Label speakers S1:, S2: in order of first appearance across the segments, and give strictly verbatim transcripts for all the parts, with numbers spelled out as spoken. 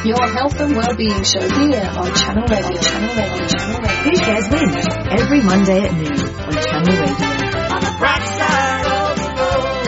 S1: Your health and well-being show here on Channel Radio. Channel Radio. Channel Radio.
S2: Who Cares Wins every Monday at noon on Channel Radio.
S3: On the bright side of the road.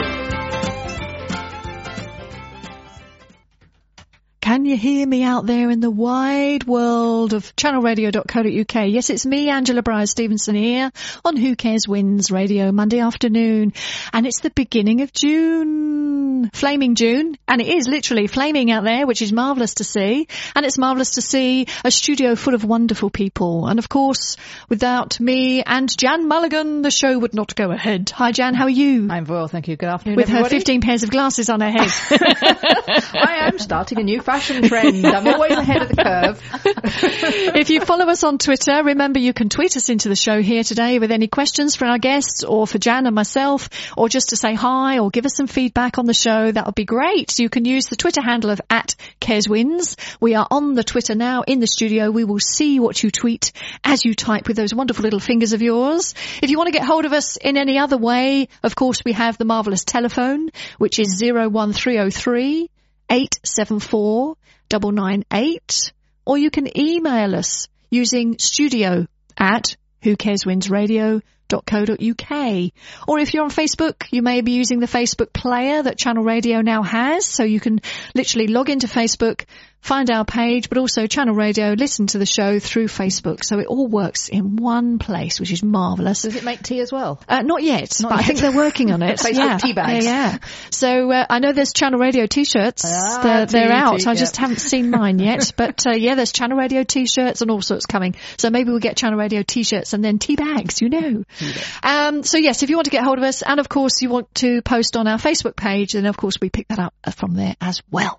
S4: Can you hear me out there in the wide world of channel radio dot co dot U K? Yes, it's me, Angela Bryce-Stevenson, here on Who Cares Wins Radio, Monday afternoon. And it's the beginning of June, flaming June. And it is literally flaming out there, which is marvellous to see. And it's marvellous to see a studio full of wonderful people. And of course, without me and Jan Mulligan, the show would not go ahead. Hi, Jan, how are you?
S5: I'm well, thank you. Good afternoon,
S4: With
S5: everybody.
S4: her fifteen pairs of glasses on her head.
S5: I am starting a new fashion trend. I'm always ahead of the curve.
S4: If you follow us on Twitter, remember you can tweet us into the show here today with any questions for our guests or for Jan and myself, or just to say hi or give us some feedback on the show. That would be great. You can use the Twitter handle of at CaresWins. We are on the Twitter now in the studio. We will see what you tweet as you type with those wonderful little fingers of yours. If you want to get hold of us in any other way, of course, we have the marvellous telephone, which is zero one three oh three eight seven four nine nine eight, or you can email us using studio at who cares wins radio dot co dot U K. Or if you're on Facebook, you may be using the Facebook player that Channel Radio now has, so you can literally log into Facebook, find our page, but also Channel Radio, listen to the show through Facebook. So it all works in one place, which is marvellous.
S5: Does it make tea as well?
S4: Uh, not yet,
S5: Not
S4: but
S5: yet.
S4: I think they're working on it.
S5: Facebook
S4: yeah.
S5: tea bags.
S4: Yeah, yeah. So uh, I know there's Channel Radio T-shirts.
S5: Ah,
S4: they're, they're
S5: tea,
S4: out.
S5: tea,
S4: I
S5: yeah.
S4: just haven't seen mine yet. But uh, yeah, there's Channel Radio T-shirts and all sorts coming. So maybe we'll get Channel Radio T-shirts and then tea bags, you know. Um, so yes, if you want to get hold of us, and of course you want to post on our Facebook page, then of course we pick that up from there as well.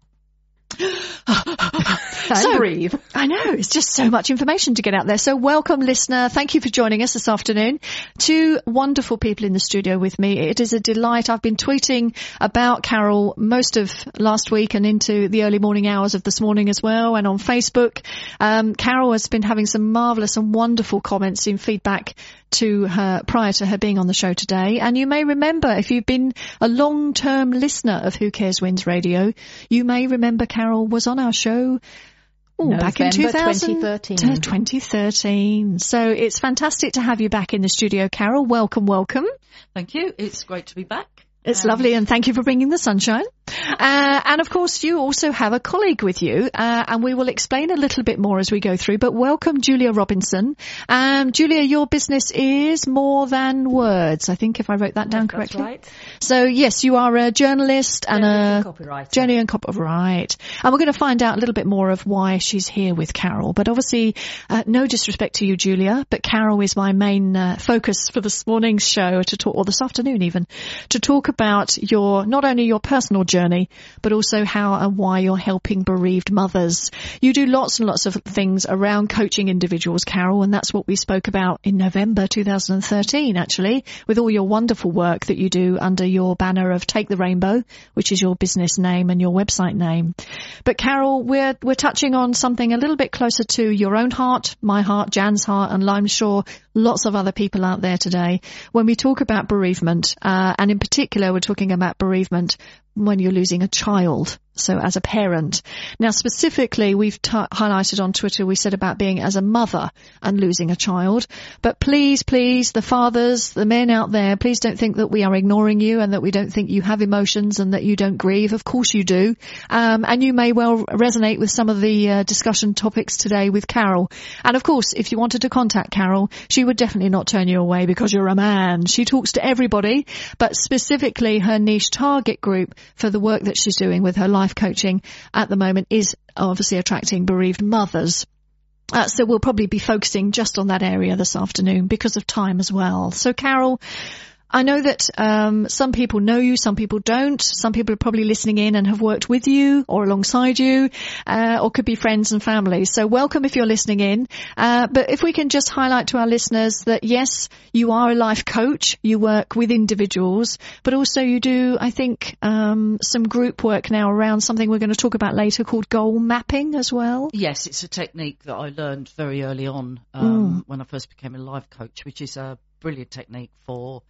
S5: And
S4: So,
S5: breathe.
S4: I know, it's just so much information to get out there. So welcome, listener. Thank you for joining us this afternoon. Two wonderful people in the studio with me. It is a delight. I've been tweeting about Carol most of last week and into the early morning hours of this morning as well, and on Facebook. Um, Carol has been having some marvellous and wonderful comments in feedback to her prior to her being on the show today. And you may remember, if you've been a long-term listener of Who Cares Wins Radio, you may remember Carol was on our show Ooh, back in two thousand,
S5: twenty thirteen.
S4: uh, twenty thirteen. So it's fantastic to have you back in the studio, Carol. Welcome, welcome.
S3: Thank you. It's great to be back.
S4: It's
S3: Um,
S4: lovely, and thank you for bringing the sunshine. Uh, and of course, you also have a colleague with you, uh, and we will explain a little bit more as we go through. But welcome, Julia Robinson. Um, Julia, your business is More Than Words. I think if I wrote that down
S5: That's
S4: correctly.
S5: right.
S4: So yes, you are a journalist and
S5: Journalist
S4: a
S5: and copywriter.
S4: journey and cop right. And we're going to find out a little bit more of why she's here with Carol. But obviously, uh, no disrespect to you, Julia, but Carol is my main uh, focus for this morning's show to talk, or this afternoon even, to talk about your, not only your personal journey, but also how and why you're helping bereaved mothers. You do lots and lots of things around coaching individuals, Carol, and that's what we spoke about in November two thousand thirteen, actually, with all your wonderful work that you do under your banner of Take the Rainbow, which is your business name and your website name. But Carol, we're, we're touching on something a little bit closer to your own heart, my heart, Jan's heart, and I'm sure lots of other people out there today. When we talk about bereavement, uh, and in particular, we're talking about bereavement when you're losing a child. So as a parent. Now, specifically, we've t- highlighted on Twitter, we said about being as a mother and losing a child. But please, please, the fathers, the men out there, please don't think that we are ignoring you and that we don't think you have emotions and that you don't grieve. Of course you do. Um, and you may well resonate with some of the uh, discussion topics today with Carol. And of course, if you wanted to contact Carol, she would definitely not turn you away because you're a man. She talks to everybody, but specifically her niche target group for the work that she's doing with her life coaching at the moment is obviously attracting bereaved mothers. Uh, so we'll probably be focusing just on that area this afternoon because of time as well. So Carol, I know that um, some people know you, some people don't. Some people are probably listening in and have worked with you or alongside you, uh, or could be friends and family. So welcome if you're listening in. Uh, but if we can just highlight to our listeners that, yes, you are a life coach. You work with individuals, but also you do, I think, um, some group work now around something we're going to talk about later called goal mapping as well.
S3: Yes, it's a technique that I learned very early on um,
S4: Mm.
S3: when I first became a life coach, which is a brilliant technique for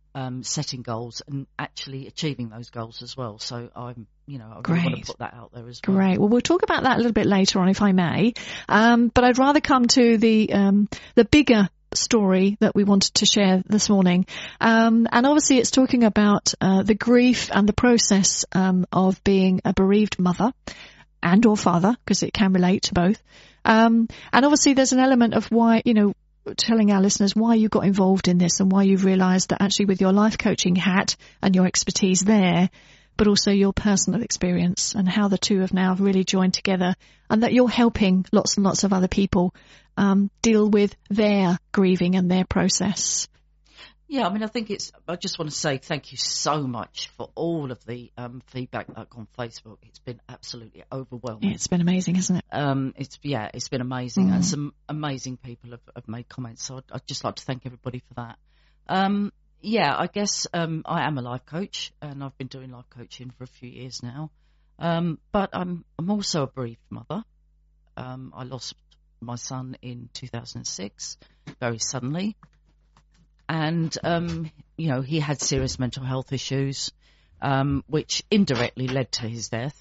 S3: um, setting goals and actually achieving those goals as well. So I'm, you know, I really
S4: Great.
S3: want to put that out there as well.
S4: Great. Well, we'll talk about that a little bit later on, if I may. Um, but I'd rather come to the um, the bigger story that we wanted to share this morning. Um, and obviously it's talking about uh, the grief and the process um, of being a bereaved mother and or father, because it can relate to both. Um, and obviously there's an element of why, you know, telling our listeners why you got involved in this and why you've realised that actually with your life coaching hat and your expertise there, but also your personal experience and how the two have now really joined together, and that you're helping lots and lots of other people um, deal with their grieving and their process.
S3: Yeah, I mean, I think it's, I just want to say thank you so much for all of the um, feedback that on Facebook. It's been absolutely overwhelming.
S4: It's been amazing, hasn't it?
S3: Um, it's, yeah, it's been amazing.
S4: Mm.
S3: And some amazing people have, have made comments. So I'd, I'd just like to thank everybody for that. Um, yeah, I guess um, I am a life coach, and I've been doing life coaching for a few years now. Um, but I'm, I'm also a bereaved mother. Um, I lost my son in two thousand six, very suddenly. And, um, you know, he had serious mental health issues, um, which indirectly led to his death.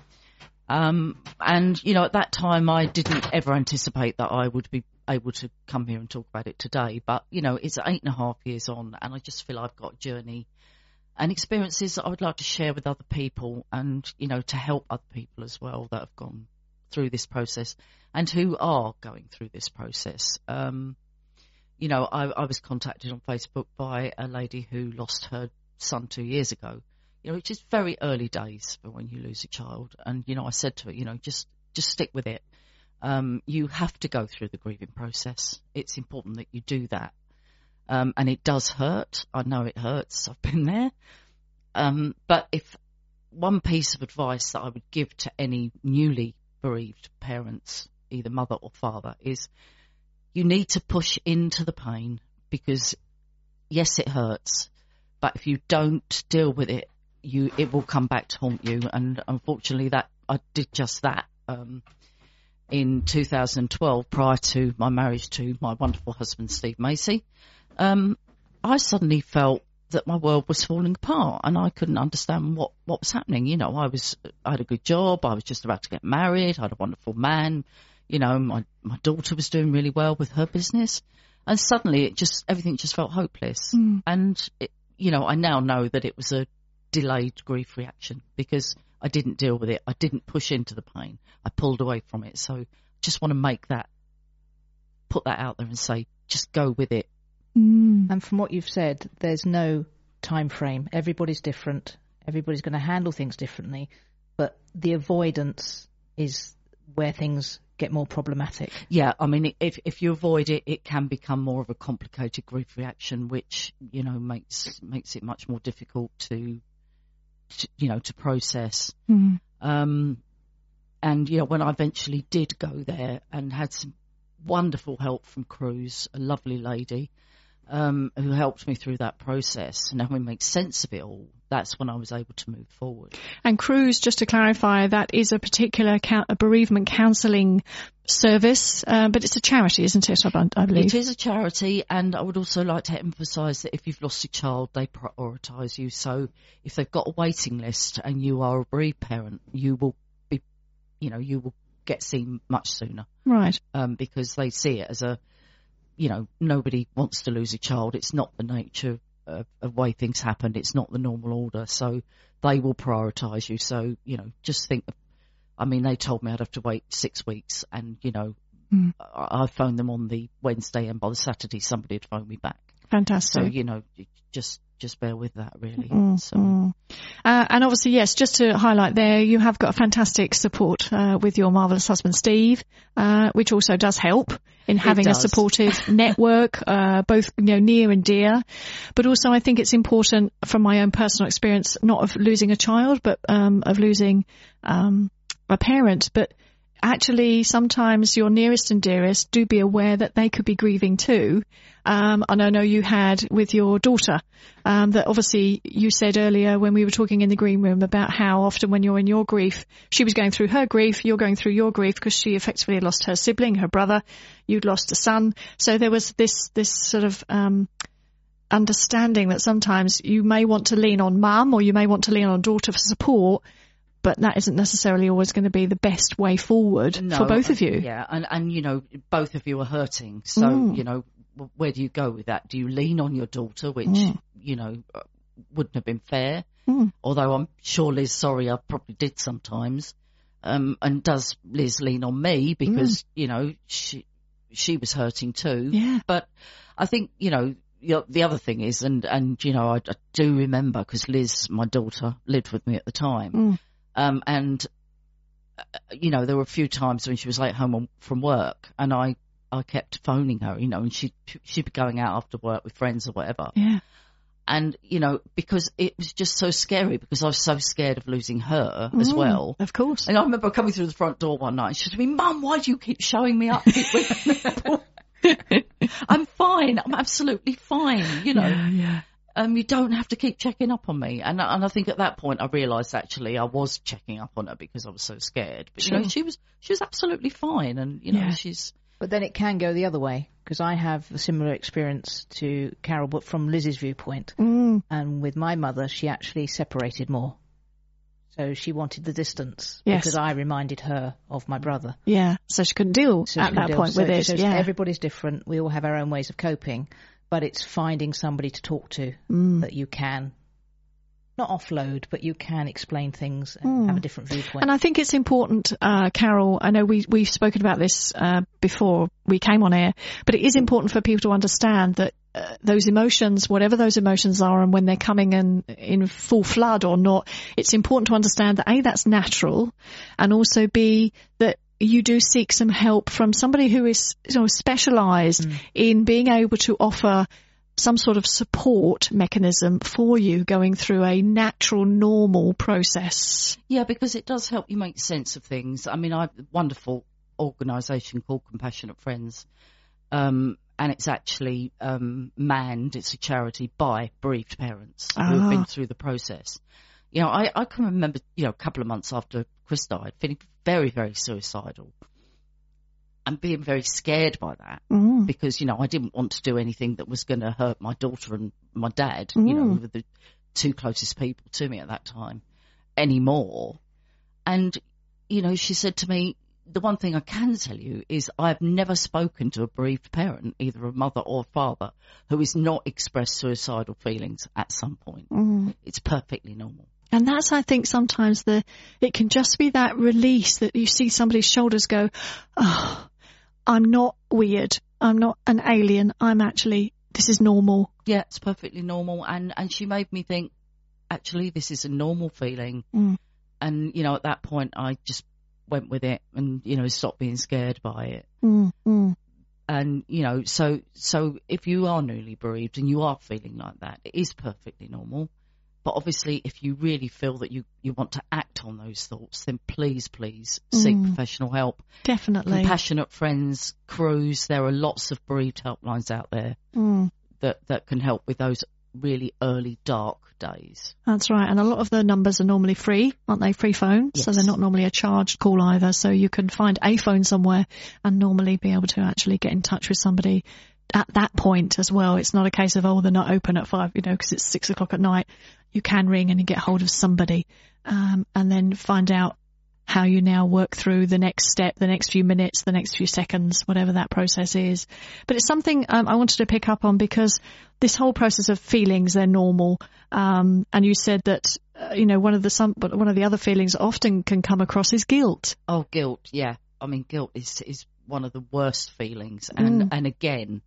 S3: Um, and, you know, at that time, I didn't ever anticipate that I would be able to come here and talk about it today. But, you know, it's eight and a half years on, and I just feel I've got a journey and experiences that I would like to share with other people, and, you know, to help other people as well that have gone through this process and who are going through this process. Um, You know, I, I was contacted on Facebook by a lady who lost her son two years ago, you know, which is very early days for when you lose a child. And, you know, I said to her, you know, just, just stick with it. Um, you have to go through the grieving process. It's important that you do that. Um, and it does hurt. I know it hurts. I've been there. Um, but if one piece of advice that I would give to any newly bereaved parents, either mother or father, is you need to push into the pain, because yes, it hurts, but if you don't deal with it, you it will come back to haunt you. And unfortunately, that I did just that um, in two thousand twelve, prior to my marriage to my wonderful husband Steve Macy. Um, I suddenly felt that my world was falling apart, and I couldn't understand what what was happening. You know, I was I had a good job, I was just about to get married, I had a wonderful man. You know, my, my daughter was doing really well with her business, and suddenly it just, everything just felt hopeless. Mm. And, it, you know, I now know that it was a delayed grief reaction, because I didn't deal with it. I didn't push into the pain. I pulled away from it. So just want to make that, put that out there and say, just go with it.
S5: Mm. And from what you've said, there's no time frame. Everybody's different. Everybody's going to handle things differently. But the avoidance is where things get more problematic.
S3: Yeah, I mean, if if you avoid it, it can become more of a complicated grief reaction, which, you know, makes makes it much more difficult to, to you know, to process. Mm. Um, and, you know, when I eventually did go there and had some wonderful help from Cruz, a lovely lady, um, who helped me through that process, and having make sense of it all, that's when I was able to move forward.
S4: And Cruz, just to clarify, that is a particular ca- a bereavement counselling service, uh, but it's a charity, isn't it, I, I believe?
S3: It is a charity, and I would also like to emphasise that if you've lost a child, they prioritise you. So if they've got a waiting list and you are a bereaved parent, you will be, you know, you will get seen much sooner.
S4: Right.
S3: Um, because they see it as a, you know, nobody wants to lose a child. It's not the nature of the way things happen. It's not the normal order. So they will prioritise you. So, you know, just think, I mean, they told me I'd have to wait six weeks and, you know, mm. I, I phoned them on the Wednesday, and by the Saturday somebody had phoned me back.
S4: Fantastic.
S3: So, you know, just just bear with that, really.
S4: Mm,
S3: so.
S4: mm. Uh, and obviously, yes, just to highlight there, you have got fantastic support uh, with your marvellous husband, Steve, uh, which also does help in having a supportive network, uh, both, you know, near and dear. But also, I think it's important from my own personal experience, not of losing a child, but um, of losing um, a parent. But actually, sometimes your nearest and dearest do be aware that they could be grieving too. Um, and I know you had with your daughter, um, that obviously you said earlier when we were talking in the green room about how often when you're in your grief, she was going through her grief, you're going through your grief, because she effectively lost her sibling, her brother, you'd lost a son. So there was this, this sort of, um, understanding that sometimes you may want to lean on mum or you may want to lean on daughter for support, but that isn't necessarily always going to be the best way forward
S3: No,
S4: for both of you.
S3: Yeah, and, and, you know, both of you are hurting. So,
S4: Mm.
S3: you know, w- where do you go with that? Do you lean on your daughter, which,
S4: Mm.
S3: you know, uh, wouldn't have been fair?
S4: Mm.
S3: Although I'm sure Liz, sorry, I probably did sometimes. Um, and does Liz lean on me because, you know, she she was hurting too.
S4: Yeah.
S3: But I think, you know, the, the other thing is, and, and you know, I, I do remember because Liz, my daughter, lived with me at the time.
S4: Mm.
S3: Um, and, uh, you know, there were a few times when she was late home on, from work and I, I kept phoning her, you know, and she'd, she'd be going out after work with friends or whatever.
S4: Yeah.
S3: And, you know, because it was just so scary because I was so scared of losing her as
S4: Mm,
S3: well.
S4: Of course.
S3: And I remember coming through the front door one night and she said to me, Mum, why do you keep showing me up? I'm fine. I'm absolutely fine. You know,
S4: Yeah, yeah.
S3: um, you don't have to keep checking up on me. And, and I think at that point I realised actually I was checking up on her because I was so scared. But, you know,
S4: Sure.
S3: she was, she was absolutely fine. And, you know,
S4: Yeah.
S3: she's,
S5: But then it can go the other way, because I have a similar experience to Carol, but from Liz's viewpoint.
S4: Mm.
S5: And with my mother, she actually separated more. So she wanted the distance
S4: Yes.
S5: because I reminded her of my brother.
S4: Yeah. So she couldn't deal
S5: So she
S4: at
S5: could
S4: that
S5: deal.
S4: point
S5: So
S4: with
S5: it
S4: it.
S5: shows
S4: Yeah.
S5: everybody's different. We all have our own ways of coping, but it's finding somebody to talk to
S4: Mm.
S5: that you can not offload, but you can explain things and
S4: Mm.
S5: have a different viewpoint.
S4: And I think it's important, uh, Carol, I know we, we've spoken about this uh, before we came on air, but it is important for people to understand that uh, those emotions, whatever those emotions are and when they're coming in, in full flood or not, it's important to understand that A, that's natural, and also B, that you do seek some help from somebody who is, you know, specialised
S5: Mm.
S4: in being able to offer some sort of support mechanism for you going through a natural, normal process.
S3: yeah, because it does help you make sense of things. I mean, I have a wonderful organisation called Compassionate Friends. Um, and it's actually um, manned, it's a charity by bereaved parents who have
S4: Ah.
S3: been through the process. You know, I, I can remember, you know, a couple of months after Chris died, feeling very, very suicidal and being very scared by that
S4: Mm.
S3: because, you know, I didn't want to do anything that was going to hurt my daughter and my dad, you know,
S4: Mm.
S3: who were the two closest people to me at that time anymore. And, you know, she said to me, the one thing I can tell you is I've never spoken to a bereaved parent, either a mother or a father, who has not expressed suicidal feelings at some point.
S4: Mm.
S3: It's perfectly normal.
S4: And that's, I think, sometimes the, it can just be that release that you see somebody's shoulders go, oh, I'm not weird. I'm not an alien. I'm actually, this is normal.
S3: Yeah, it's perfectly normal. And, and she made me think, actually, this is a normal feeling.
S4: Mm.
S3: And, you know, at that point, I just went with it and, you know, stopped being scared by it.
S4: Mm. Mm.
S3: And, you know, so, so if you are newly bereaved and you are feeling like that, it is perfectly normal. But obviously, if you really feel that you, you want to act on those thoughts, then please, please seek
S4: Mm.
S3: professional help.
S4: Definitely.
S3: Compassionate Friends, Cruise, there are lots of bereaved helplines out there
S4: Mm.
S3: that, that can help with those really early dark days.
S4: That's right. And a lot of the numbers are normally free, aren't they? Free phone. So
S3: Yes.
S4: they're not normally a charged call either. So you can find a phone somewhere and normally be able to actually get in touch with somebody at that point as well. It's not a case of, oh, they're not open at five, you know, because it's six o'clock at night. You can ring and get hold of somebody, um, and then find out how you now work through the next step, the next few minutes, the next few seconds, whatever that process is. But it's something um, I wanted to pick up on because this whole process of feelings, they're normal. Um, and you said that, uh, you know, one of the some, but one of the other feelings often can come across is guilt.
S3: Oh, guilt, yeah. I mean, guilt is is one of the worst feelings. And,
S4: Mm.
S3: and again,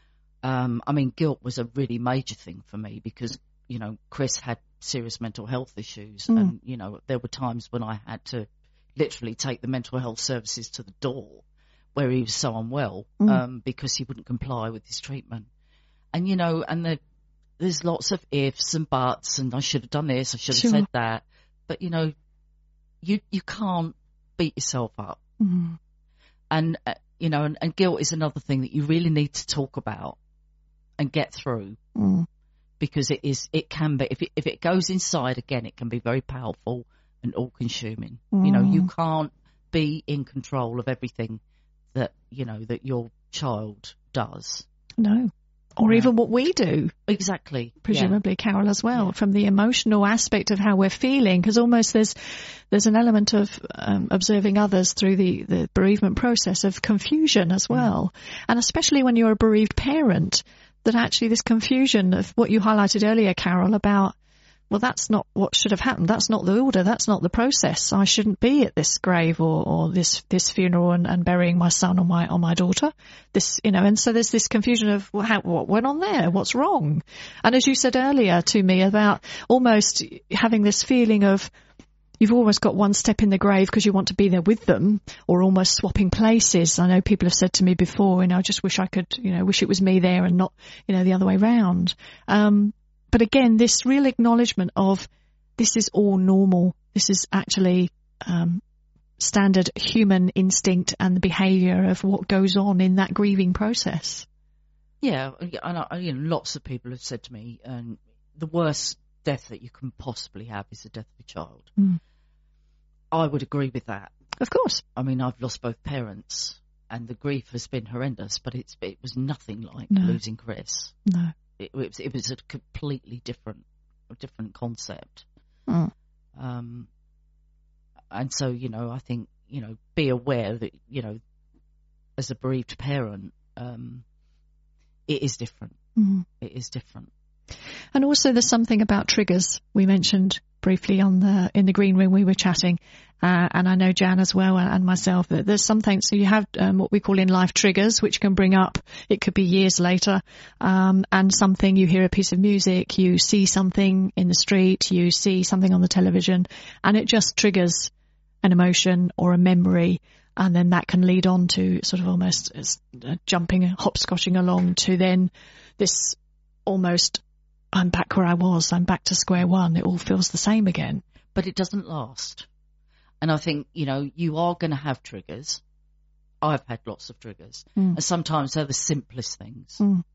S3: um, I mean, guilt was a really major thing for me because, you know, Chris had serious mental health issues.
S4: Mm.
S3: And, you know, there were times when I had to literally take the mental health services to the door where he was so unwell,
S4: Mm.
S3: um, because he wouldn't comply with his treatment. And, you know, and the, there's lots of ifs and buts and I should have done this, I should have
S4: Sure.
S3: said that. But, you know, you, you can't beat yourself up.
S4: Mm.
S3: And, uh, you know, and, and guilt is another thing that you really need to talk about and get through
S4: Mm.
S3: because it is, it can be, if it, if it goes inside again, it can be very powerful and all consuming. You know, you
S4: Mm.
S3: can't be in control of everything that, you know, that your child does.
S4: No. Or
S3: Yeah.
S4: even what we do,
S3: Exactly.
S4: presumably,
S3: Yeah.
S4: Carol, as well,
S3: Yeah.
S4: from the emotional aspect of how we're feeling, because almost there's there's an element of um, observing others through the, the bereavement process of confusion as well. Mm. And especially when you're a bereaved parent, that actually this confusion of what you highlighted earlier, Carol, about, well, that's not what should have happened. That's not the order. That's not the process. I shouldn't be at this grave or, or this, this funeral and, and burying my son or my, or my daughter. This, you know, and so there's this confusion of well, how, what went on there? What's wrong? And as you said earlier to me about almost having this feeling of you've always got one step in the grave because you want to be there with them, or almost swapping places. I know people have said to me before, you know, I just wish I could, you know, wish it was me there and not, you know, the other way round. Um, But again, this real acknowledgement of this is all normal. This is actually um, standard human instinct and the behaviour of what goes on in that grieving process.
S3: Yeah, and I, you know, lots of people have said to me, um, the worst death that you can possibly have is the death of a child.
S4: Mm.
S3: I would agree with that.
S4: Of course.
S3: I mean, I've lost both parents, and the grief has been horrendous, but it's it was nothing like
S4: No.
S3: losing Chris.
S4: No.
S3: It, it was it was a completely different, a different concept.
S4: Mm.
S3: Um, and so, you know, I think, you know, be aware that, you know, as a bereaved parent, um, it is different.
S4: Mm.
S3: It is different.
S4: And also there's something about triggers. We mentioned briefly on the in the green room we were chatting, uh, and I know Jan as well and, and myself, that there's something, so you have um, what we call in life triggers, which can bring up, it could be years later, um, and something, you hear a piece of music, you see something in the street, you see something on the television, and it just triggers an emotion or a memory, and then that can lead on to sort of almost uh, jumping, hopscotching along to then this almost, I'm back where I was, I'm back to square one, it all feels the same again.
S3: But it doesn't last. And I think, you know, you are going to have triggers. I've had lots of triggers.
S4: Mm.
S3: And sometimes they're the simplest things.
S4: Mm.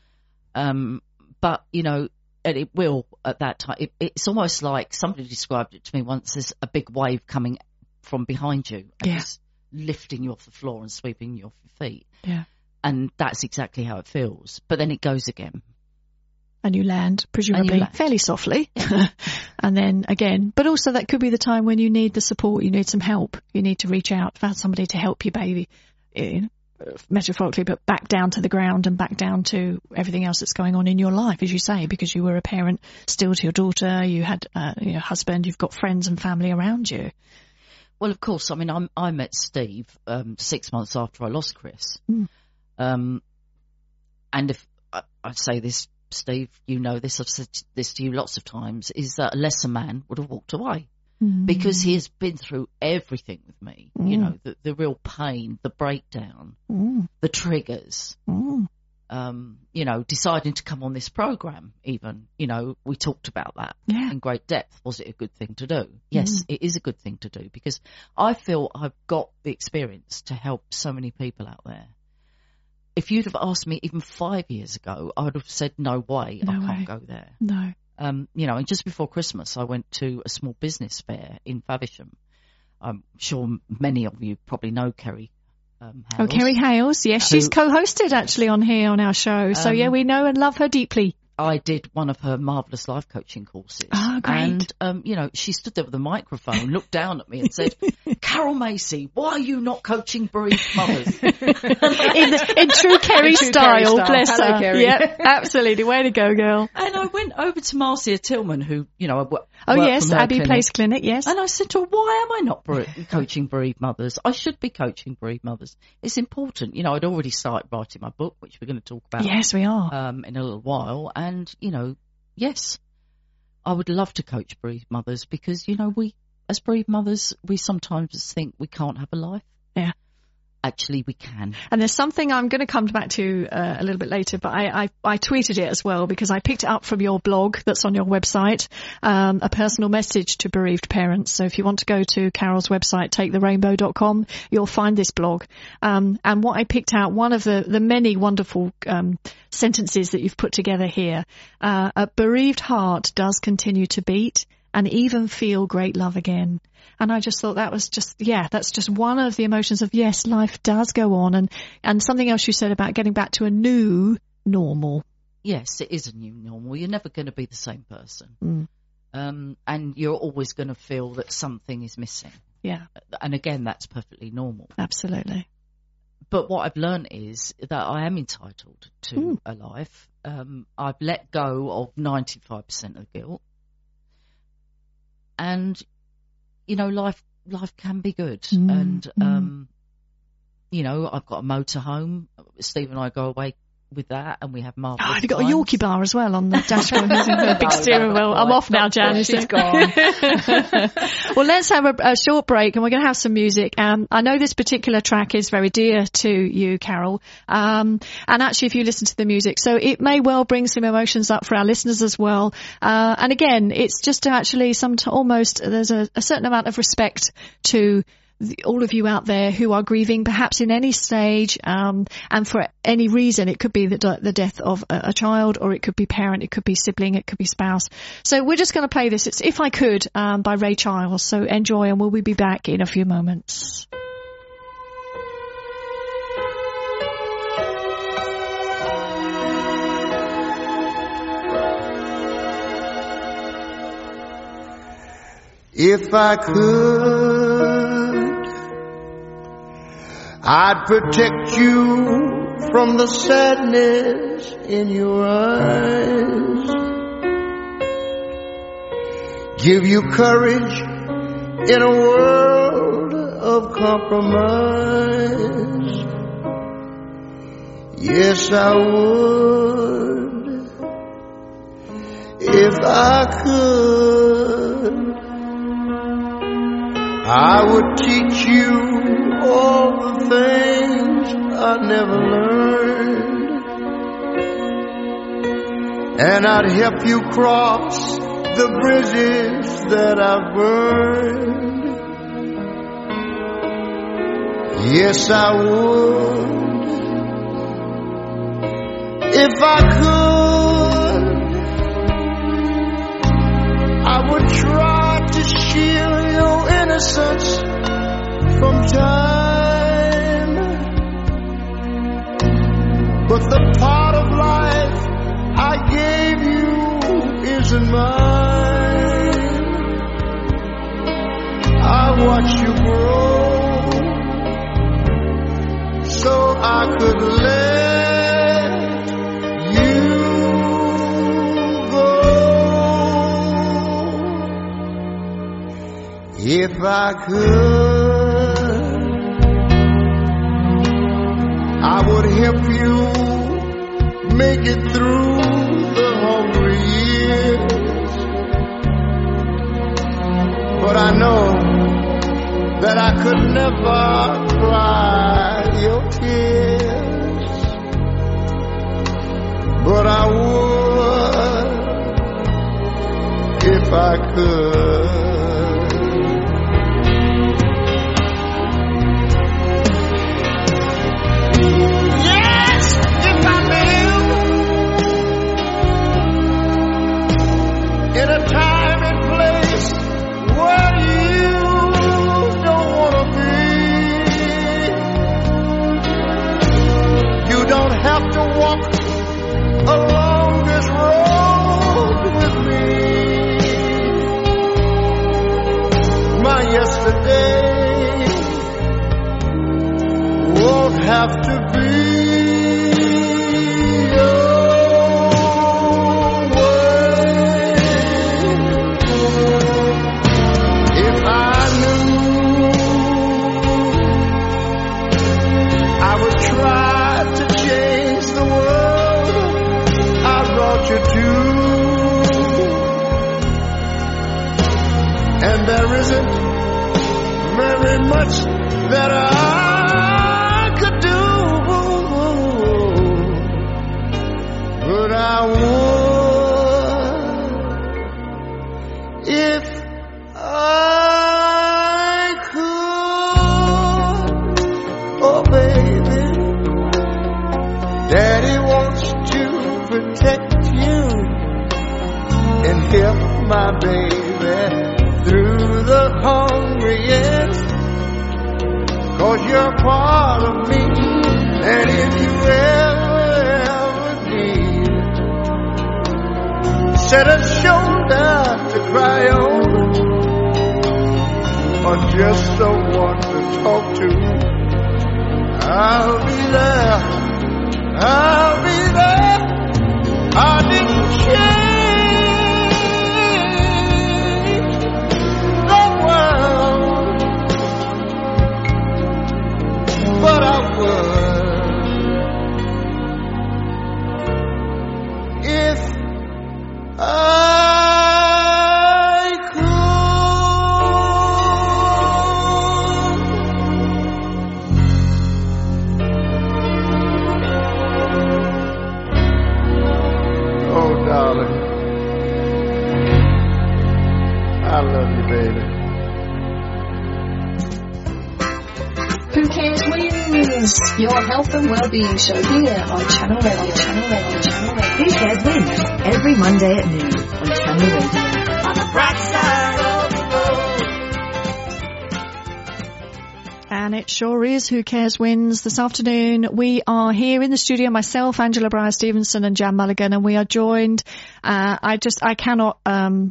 S3: Um, but, you know, and it will at that time. It, it's almost like somebody described it to me once as a big wave coming from behind you and
S4: Yeah.
S3: just lifting you off the floor and sweeping you off your feet.
S4: Yeah.
S3: And that's exactly how it feels. But then it goes again.
S4: And you land, presumably,
S3: land.
S4: fairly softly. And then again, but also that could be the time when you need the support, you need some help, you need to reach out for somebody to help you, baby, you know, metaphorically, but back down to the ground and back down to everything else that's going on in your life, as you say, because you were a parent still to your daughter, you had uh, your husband, you've got friends and family around you.
S3: Well, of course, I mean, I'm, I met Steve um, six months after I lost Chris.
S4: Mm. Um,
S3: and if I, I say this, Steve, you know this, I've said this to you lots of times, is that a lesser man would have walked away.
S4: Mm.
S3: Because he has been through everything with me,
S4: Mm.
S3: you know, the, the real pain, the breakdown,
S4: Mm.
S3: the triggers,
S4: Mm.
S3: um, you know, deciding to come on this program even, you know, we talked about that
S4: Yeah.
S3: in great depth. Was it a good thing to do? Yes,
S4: Mm.
S3: it is a good thing to do because I feel I've got the experience to help so many people out there. If you'd have asked me even five years ago, I would have said, no way,
S4: No
S3: I can't
S4: way.
S3: go there.
S4: No.
S3: Um, you know, and just before Christmas, I went to a small business fair in Faversham. I'm sure many of you probably know Kerry um, Hales.
S4: Oh, Kerry Hales, yes,
S3: Who-
S4: she's co-hosted actually on here on our show. So
S3: Um,
S4: yeah, we know and love her deeply.
S3: I did one of her marvellous life coaching courses.
S4: Ah, great.
S3: And, um, you know, she stood there with a microphone, looked down at me and said, Carol Macy, why are you not coaching bereaved mothers?
S4: in, the, in true Kerry
S5: In true
S4: style,
S5: Kerry style.
S4: bless
S5: Hello,
S4: her.
S5: Kerry.
S4: Yep, absolutely. Way to go, girl.
S3: And I went over to Marcia Tillman, who, you know, I wo-
S4: Oh
S3: work
S4: yes,
S3: from her
S4: Abbey
S3: clinic.
S4: Place Clinic, yes.
S3: And I said to her, why am I not bere- coaching bereaved mothers? I should be coaching bereaved mothers. It's important. You know, I'd already started writing my book, which we're going to talk about
S4: Yes, we are.
S3: um, in a little while. And, you know, yes, I would love to coach bereaved mothers because, you know, we, as bereaved mothers, we sometimes think we can't have a life.
S4: Yeah.
S3: Actually, we can.
S4: And there's something I'm going to come back to uh, a little bit later, but I, I, I tweeted it as well because I picked it up from your blog that's on your website, um, a personal message to bereaved parents. So if you want to go to Carol's website, take the rainbow dot com, you'll find this blog. Um, and what I picked out, one of the, the many wonderful um, sentences that you've put together here, uh, a bereaved heart does continue to beat and even feel great love again. And I just thought that was just, yeah, that's just one of the emotions of, yes, life does go on. And, and something else you said about getting back to a new normal.
S3: yes, it is a new normal. You're never going to be the same person.
S4: Mm.
S3: Um, and you're always going to feel that something is missing.
S4: Yeah.
S3: And again, that's perfectly normal.
S4: Absolutely.
S3: But what I've learned is that I am entitled to
S4: Mm.
S3: a life. Um, I've let go of ninety-five percent of guilt. And, you know, life life can be good.
S4: Mm.
S3: And,
S4: Mm.
S3: um, you know, I've got a motorhome. Steve and I go away with that, and we have marvellous
S4: Oh, have you got
S3: times.
S4: a Yorkie bar as well on the dashboard? A big steering wheel. I'm off now, Jan.
S5: She's gone.
S4: Well, let's have a, a short break, and we're going to have some music. Um, I know this particular track is very dear to you, Carol. Um, and actually, if you listen to the music, so it may well bring some emotions up for our listeners as well. Uh, and again, it's just to actually some t- almost there's a, a certain amount of respect to the, all of you out there who are grieving, perhaps in any stage, um, and for any reason. It could be the, the death of a, a child, or it could be parent, it could be sibling, it could be spouse. So we're just going to play this. It's If I Could, um, by Ray Charles. So enjoy, and we'll be back in a few moments.
S6: If I could, I'd protect you from the sadness in your eyes, give you courage in a world of compromise. Yes, I would, if I could. I would teach you all the things I never learned, and I'd help you cross the bridges that I've burned. Yes, I would, if I could. I would try to shield your innocence from time, but the part of life I gave you isn't mine. I watched you grow so I could let you go. If I could, I would help you make it through the hungry years. But I know that I could never cry your tears. But I would if I could. In a time and place where you don't want to be, you don't have to walk along this road with me. My yesterday won't have to be. And there isn't very much that I could do, but I would if I could. Oh baby, Daddy wants to protect you and help my baby through the hungry years, 'cause you're instead of shoulder to cry on, or just someone to talk to. I'll be there, I'll be there. I didn't change the world, but I would if I I love you, baby.
S1: Who Cares Wins? Your health and well-being show here on Channel Radio. Channel Radio. Channel Radio.
S2: Who Cares Wins? Every Monday at noon on Channel Radio.
S6: On the bright side of the road.
S4: And it sure is Who Cares Wins. This afternoon we are here in the studio, myself, Angela Breyer-Stevenson and Jan Mulligan, and we are joined, uh, I just, I cannot, um,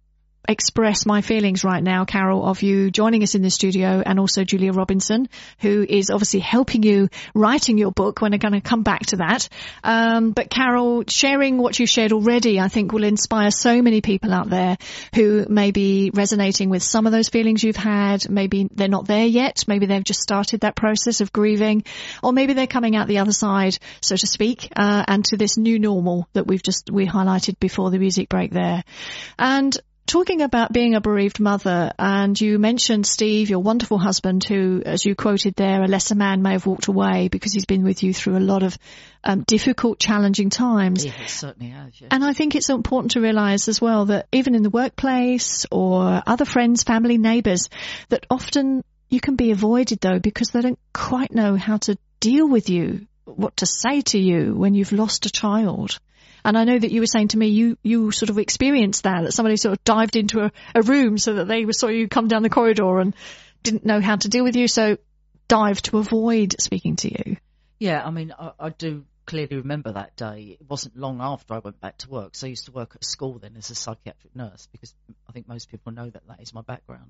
S4: express my feelings right now, Carol, of you joining us in the studio, and also Julia Robinson, who is obviously helping you writing your book. We're going to come back to that. Um, but Carol, sharing what you've shared already, I think will inspire so many people out there who may be resonating with some of those feelings you've had. Maybe they're not there yet. Maybe they've just started that process of grieving, or maybe they're coming out the other side, so to speak, uh, and to this new normal that we've just, we highlighted before the music break there. And talking about being a bereaved mother, and you mentioned Steve, your wonderful husband, who, as you quoted there, a lesser man may have walked away because he's been with you through a lot of um, difficult, challenging times.
S3: Yeah, it certainly has, yeah.
S4: And I think it's important to realise as well that even in the workplace or other friends, family, neighbours, that often you can be avoided though because they don't quite know how to deal with you, what to say to you when you've lost a child. And I know that you were saying to me, you, you sort of experienced that, that somebody sort of dived into a, a room so that they saw you come down the corridor and didn't know how to deal with you, so dived to avoid speaking to you.
S3: Yeah, I mean, I, I do clearly remember that day. It wasn't long after I went back to work. So I used to work at school then as a psychiatric nurse, because I think most people know that that is my background.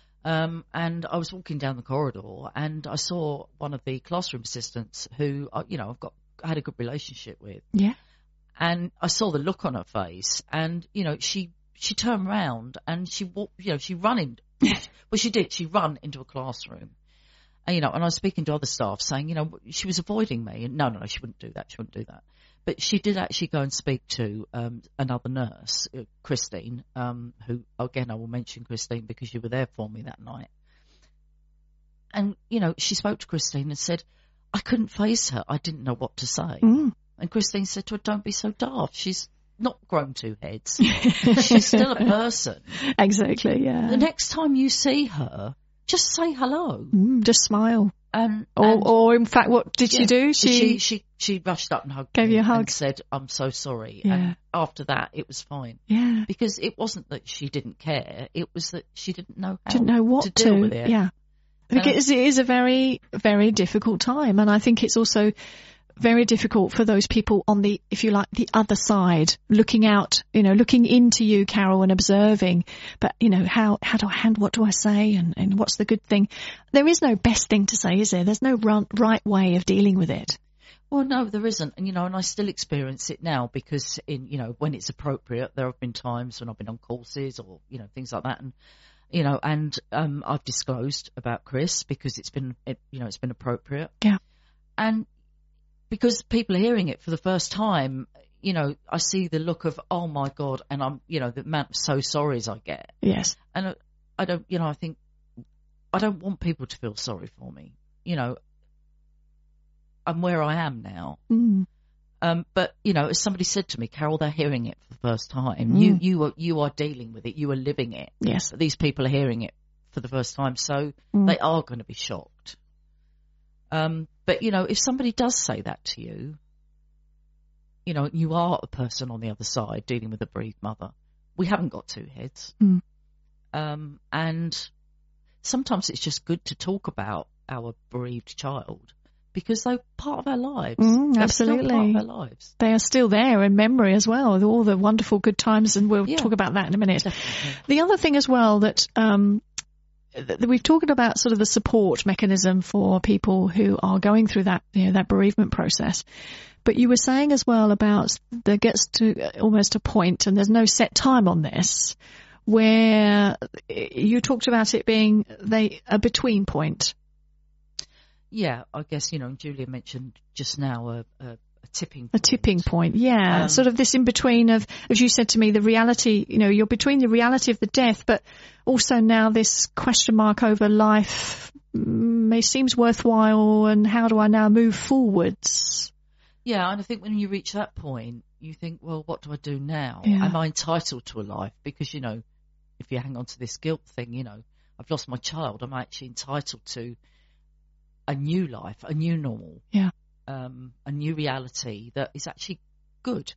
S3: Um, and I was walking down the corridor and I saw one of the classroom assistants who, uh, you know, I've got I had a good relationship with.
S4: Yeah.
S3: And I saw the look on her face, and you know, she she turned round and she walked, you know, she run in. Well, she did. She run into a classroom, and you know, and I was speaking to other staff saying, you know, she was avoiding me, and no, no, no, she wouldn't do that. She wouldn't do that. But she did actually go and speak to um, another nurse, uh, Christine, um, who again I will mention Christine because you were there for me that night. And you know, she spoke to Christine and said, I couldn't face her. I didn't know what to say.
S4: Mm.
S3: And Christine said to her, don't be so daft. She's not grown two heads. She's still a person.
S4: Exactly, yeah.
S3: The next time you see her, just say hello.
S4: Mm, just smile.
S3: Um,
S4: or,
S3: and,
S4: or in fact, what did
S3: yeah,
S4: she do? She,
S3: she she she rushed up and hugged
S4: gave
S3: me
S4: you a hug
S3: and said, I'm so sorry.
S4: Yeah.
S3: And after that, it was fine.
S4: Yeah.
S3: Because it wasn't that she didn't care. It was that she didn't know how
S4: didn't know what
S3: to deal with it.
S4: Yeah. Because it is a very, very difficult time. And I think it's also very difficult for those people on the, if you like, the other side, looking out, you know, looking into you, Carol, and observing. But, you know, how, how do I handle, what do I say, and, and what's the good thing? There is no best thing to say, is there? There's no run, right way of dealing with it.
S3: Well, no, there isn't. And, you know, and I still experience it now because, in you know, when it's appropriate, there have been times when I've been on courses or, you know, things like that. And, you know, and um, I've disclosed about Chris because it's been, it, you know, it's been appropriate.
S4: Yeah.
S3: And because people are hearing it for the first time, you know, I see the look of, oh my God, and I'm, you know, the amount of so sorries I get.
S4: Yes.
S3: And I don't, you know, I think, I don't want people to feel sorry for me. You know, I'm where I am now.
S4: Mm.
S3: Um, but, you know, as somebody said to me, Carol, they're hearing it for the first time.
S4: Mm.
S3: You, you are, you are dealing with it. You are living it.
S4: Yes.
S3: These people are hearing it for the first time. So
S4: Mm.
S3: they are going to be shocked. Um, but, you know, if somebody does say that to you, you know, you are a person on the other side dealing with a bereaved mother. We haven't got two heads.
S4: Mm.
S3: Um, and sometimes it's just good to talk about our bereaved child because they're part of our lives.
S4: Mm,
S3: they're
S4: absolutely.
S3: Still part of our lives.
S4: They are still there in memory as well, with all the wonderful good times, and we'll
S3: Yeah.
S4: talk about that in a minute.
S3: Definitely.
S4: The other thing as well that um, th- we've talked about sort of the support mechanism for people who are going through that, you know, that bereavement process. But you were saying as well about there gets to almost a point, and there's no set time on this, where you talked about it being they a between point.
S3: Yeah, I guess, you know, Julia mentioned just now a, a, a tipping point.
S4: A tipping point, yeah.
S3: Um,
S4: sort of this in between of, as you said to me, the reality, you know, you're between the reality of the death, but also now this question mark over life mm, it seems worthwhile, and how do I now move forwards?
S3: Yeah, and I think when you reach that point, you think, well, what do I do now?
S4: Yeah.
S3: Am I entitled to a life? Because, you know, if you hang on to this guilt thing, you know, I've lost my child, I'm actually entitled to a new life, a new normal,
S4: Yeah.
S3: um, a new reality that is actually good.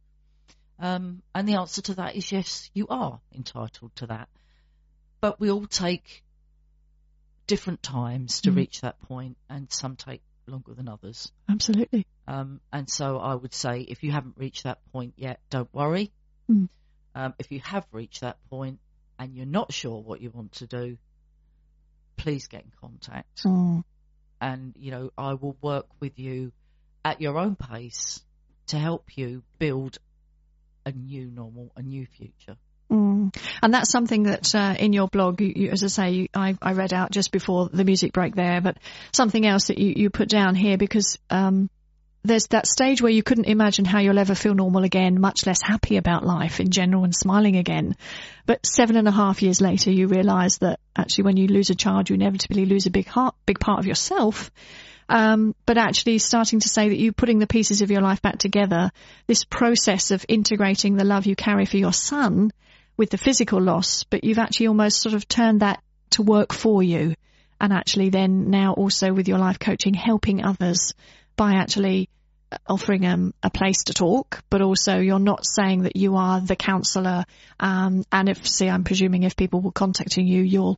S3: Um, and the answer to that is yes, you are entitled to that. But we all take different times to
S4: Mm.
S3: reach that point, and some take longer than others.
S4: Absolutely.
S3: Um, and so I would say if you haven't reached that point yet, don't worry.
S4: Mm.
S3: Um, if you have reached that point and you're not sure what you want to do, please get in contact.
S4: Mm.
S3: And, you know, I will work with you at your own pace to help you build a new normal, a new future.
S4: Mm. And that's something that uh, in your blog, you, you, as I say, you, I, I read out just before the music break there, but something else that you, you put down here, because um, there's that stage where you couldn't imagine how you'll ever feel normal again, much less happy about life in general and smiling again. But seven and a half years later, you realise that actually when you lose a child, you inevitably lose a big heart, big part of yourself. Um, but actually starting to say that you putting the pieces of your life back together, this process of integrating the love you carry for your son with the physical loss, but you've actually almost sort of turned that to work for you, and actually then now also with your life coaching helping others by actually offering them a place to talk, but also you're not saying that you are the counsellor, um, and if, see, I'm presuming if people were contacting you, you'll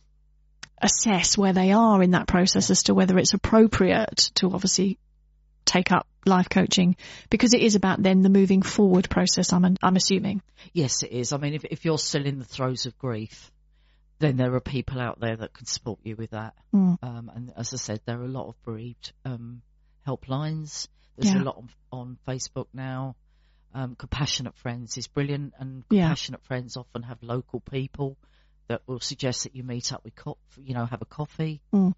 S4: assess where they are in that process as to whether it's appropriate to obviously take up life coaching, because it is about then the moving forward process, I'm I'm assuming.
S3: Yes, it is. I mean, if, if you're still in the throes of grief, then there are people out there that can support you with that.
S4: Mm.
S3: Um, and as I said, there are a lot of bereaved um, helplines. There's
S4: Yeah.
S3: a lot on, on Facebook now. Um, Compassionate Friends is brilliant, and
S4: Yeah.
S3: Compassionate Friends often have local people that will suggest that you meet up with, co- you know, have a coffee.
S4: Mm.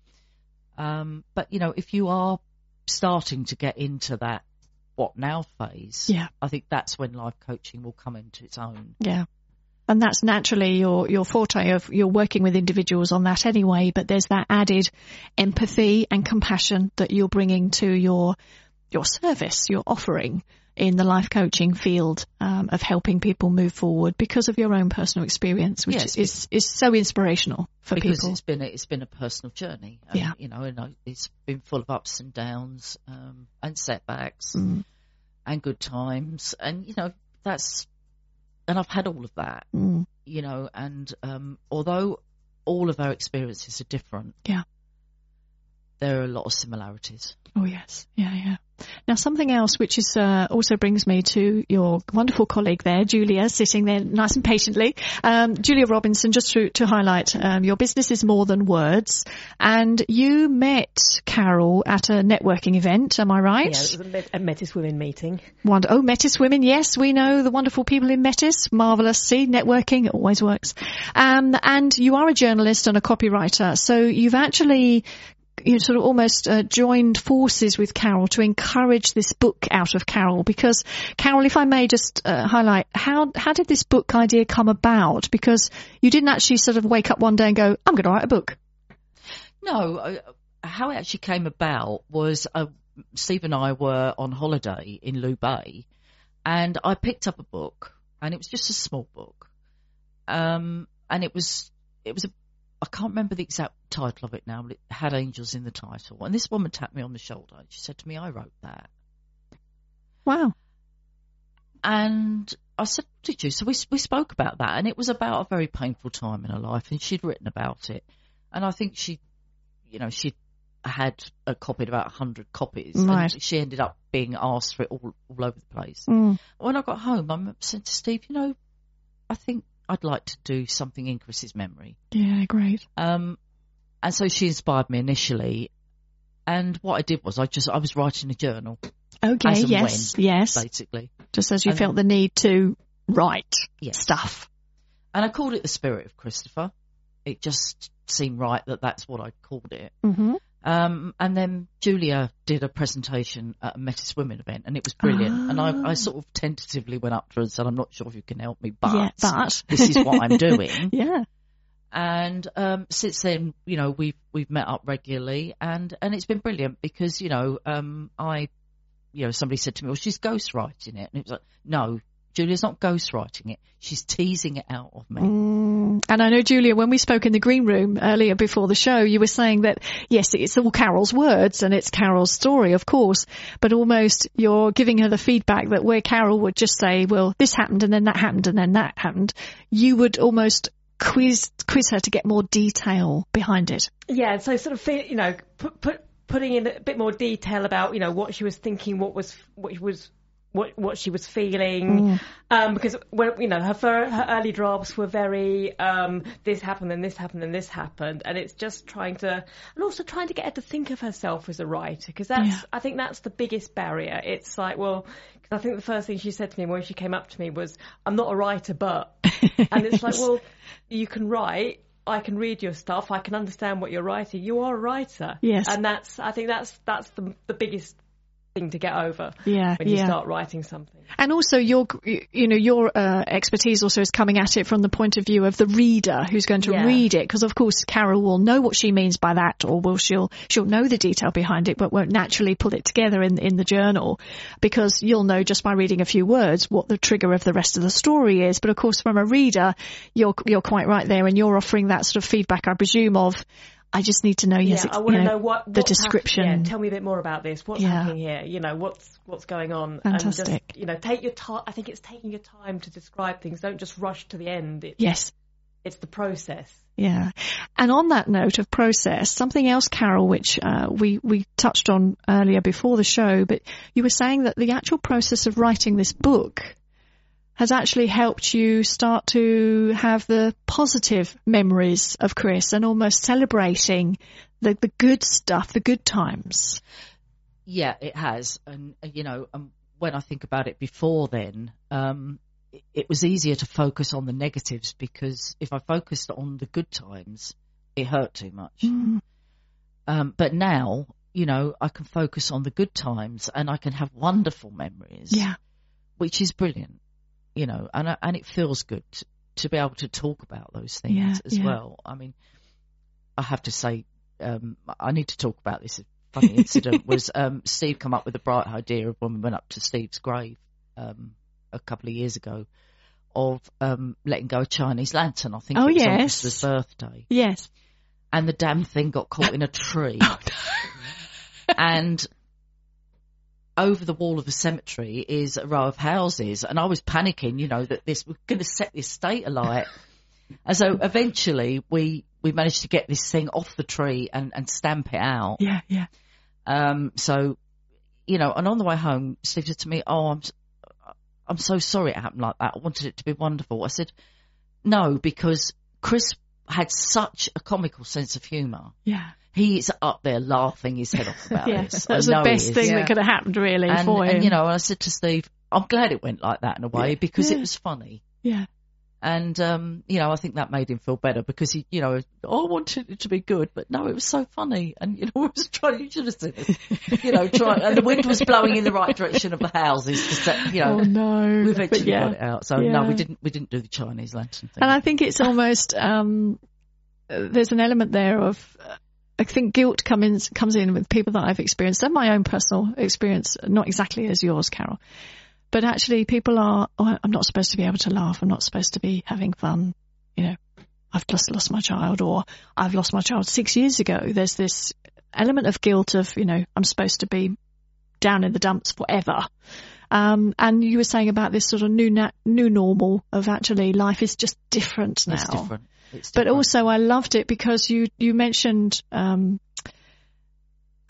S3: Um, but, you know, if you are starting to get into that what now phase,
S4: Yeah.
S3: I think that's when life coaching will come into its own.
S4: Yeah. And that's naturally your, your forte of you're working with individuals on that anyway, but there's that added empathy and compassion that you're bringing to your, your service, your offering in the life coaching field, um, of helping people move forward because of your own personal experience, which
S3: Yes,
S4: is, is so inspirational for
S3: because
S4: people.
S3: it's been a, it's been a personal journey. And,
S4: Yeah.
S3: you know, and I- it's been full of ups and downs, um, and setbacks
S4: Mm,
S3: and good times, and you know that's, and I've had all of that,
S4: mm,
S3: you know, and um, although all of our experiences are different,
S4: yeah.
S3: there are a lot of similarities.
S4: Oh yes, yeah, yeah. Now something else which is uh, also brings me to your wonderful colleague there, Julia, sitting there nice and patiently. Um, Julia Robinson, just to, to highlight, um, your business is more than words, and you met Carol at a networking event. Am I right?
S7: Yeah, it was a, Met- a Metis Women meeting.
S4: Wonder- oh, Metis Women, yes, we know the wonderful people in Metis. Marvellous. See, networking, it always works. Um, and you are a journalist and a copywriter, so you've actually you know, sort of almost uh, joined forces with Carol to encourage this book out of Carol. Because, Carol, if I may just uh, highlight, how how did this book idea come about? Because you didn't actually sort of wake up one day and go, I'm going to write a book.
S3: No, uh, how it actually came about was uh, Steve and I were on holiday in Lou Bay, and I picked up a book, and it was just a small book, um, and it was it was a I can't remember the exact title of it now, but it had angels in the title. And this woman tapped me on the shoulder and she said to me, I wrote that.
S4: Wow.
S3: And I said, did you? So we we spoke about that, and it was about a very painful time in her life, and she'd written about it. And I think she, you know, she'd had a copy, about one hundred copies.
S4: Right.
S3: And she ended up being asked for it all, all over the place.
S4: Mm.
S3: When I got home, I said to Steve, you know, I think I'd like to do something in Chris's memory.
S4: Yeah, great.
S3: Um, and so she inspired me initially. And what I did was I just, I was writing a journal.
S4: Okay,
S3: as and
S4: yes,
S3: when,
S4: yes.
S3: Basically.
S4: Just as you
S3: And-
S4: felt the need to write
S3: Yes.
S4: stuff.
S3: And I called it The Spirit of Christopher. It just seemed right that that's what I called it.
S4: Mm-hmm.
S3: Um, and then Julia did a presentation at a Metis Women event, and it was brilliant.
S4: Ah.
S3: And I, I sort of tentatively went up to her and said, I'm not sure if you can help me, but,
S4: Yeah, but.
S3: this is what I'm doing.
S4: Yeah.
S3: And um, since then, you know, we've we've met up regularly, and, and it's been brilliant because, you know, um, I, you know, somebody said to me, well, she's ghostwriting it. And it was like, no, Julia's not ghostwriting it. She's teasing it out of me.
S4: Mm. And I know, Julia, when we spoke in the green room earlier before the show, you were saying that, yes, it's all Carol's words and it's Carol's story, of course, but almost you're giving her the feedback that where Carol would just say, well, this happened and then that happened and then that happened, you would almost quiz quiz her to get more detail behind it.
S7: Yeah, so sort of feel, you know, put, put putting in a bit more detail about, you know, what she was thinking, what was what was what what she was feeling,
S4: Mm.
S7: um, because when, you know, her fir- her early drafts were very um, this happened and this happened and this happened, and it's just trying to, and also trying to get her to think of herself as a writer, because that's
S4: Yeah.
S7: I think that's the biggest barrier. It's like, well, because I think the first thing she said to me when she came up to me was, "I'm not a writer, but," and it's like, well, you can write. I can read your stuff. I can understand what you're writing. You are a writer.
S4: Yes.
S7: And that's, I think that's, that's the, the biggest thing to get over
S4: Yeah,
S7: when you
S4: yeah.
S7: start writing something.
S4: And also your, you know, your uh, expertise also is coming at it from the point of view of the reader who's going to
S7: Yeah.
S4: read it. Because of course Carol will know what she means by that, or will she'll she'll know the detail behind it, but won't naturally pull it together in in the journal, because you'll know just by reading a few words what the trigger of the rest of the story is. But of course, from a reader, you're you're quite right there, and you're offering that sort of feedback, I presume, of, I just need to know, yes,
S7: yeah,
S4: it's,
S7: I want
S4: you
S7: to
S4: know,
S7: know what
S4: the
S7: what's
S4: description.
S7: happening. Yeah, tell me a bit more about this. What's
S4: Yeah.
S7: happening here? You know, what's what's going on?
S4: Fantastic.
S7: And just, you know, take your time. I think it's taking your time to describe things. Don't just rush to the end. It,
S4: Yes.
S7: It's the process.
S4: Yeah. And on that note of process, something else, Carol, which uh, we, we touched on earlier before the show, but you were saying that the actual process of writing this book has actually helped you start to have the positive memories of Chris and almost celebrating the, the good stuff, the good times.
S3: Yeah, it has. And, uh, you know, um, when I think about it before then, um, it, it was easier to focus on the negatives, because if I focused on the good times, it hurt too much.
S4: Mm.
S3: Um, but now, you know, I can focus on the good times and I can have wonderful memories.
S4: Yeah.
S3: Which is brilliant, you know, and I- and it feels good to, to be able to talk about those things
S4: Yeah,
S3: as
S4: yeah.
S3: well. I mean, I have to say, um, I need to talk about this. A funny incident was um, Steve come up with a bright idea of when we went up to Steve's grave um, a couple of years ago of um, letting go a Chinese lantern. I think
S4: Oh,
S3: it was on
S4: yes.
S3: Chris's birthday.
S4: Yes.
S3: And the damn thing got caught in a tree.
S4: Oh, no.
S3: And over the wall of the cemetery is a row of houses, and I was panicking, you know, that this we're going to set this estate alight. And so eventually we we managed to get this thing off the tree and, and stamp it out.
S4: Yeah, yeah.
S3: Um, so, you know, and on the way home, Steve said to me, "Oh, I'm s- I'm so sorry it happened like that. I wanted it to be wonderful." I said, "No, because Chris had such a comical sense of humour.
S4: Yeah.
S3: He's up there laughing his head off about
S4: Yeah.
S3: this.
S4: That's
S3: I
S4: the
S3: know he
S4: best
S3: is.
S4: thing
S5: Yeah.
S4: that could have happened, really,
S3: And,
S4: for him.
S3: and, you know, I said to Steve, I'm glad it went like that in a way,
S4: Yeah.
S3: because
S4: Yeah.
S3: it was funny.
S4: Yeah.
S3: And, um, you know, I think that made him feel better, because he, you know, oh, I wanted it to be good, but no, it was so funny. And, you know, I was trying, you should have seen it, you know, trying, and the wind was blowing in the right direction of the houses to set, you know,
S4: Oh, no.
S3: we
S4: But
S3: eventually
S4: yeah.
S3: got it out. So,
S4: Yeah.
S3: no, we didn't, we didn't do the Chinese lantern thing.
S4: And I think it's almost, um, uh, there's an element there of, uh, I think guilt come in, comes in with people that I've experienced, and my own personal experience, not exactly as yours, Carol. But actually people are, oh, I'm not supposed to be able to laugh. I'm not supposed to be having fun. You know, I've just lost my child, or I've lost my child six years ago. There's this element of guilt of, you know, I'm supposed to be down in the dumps forever. Um, and you were saying about this sort of new na- new normal of actually life is just different now.
S3: It's different. It's
S4: But
S3: different.
S4: also I loved it because you, you mentioned, um,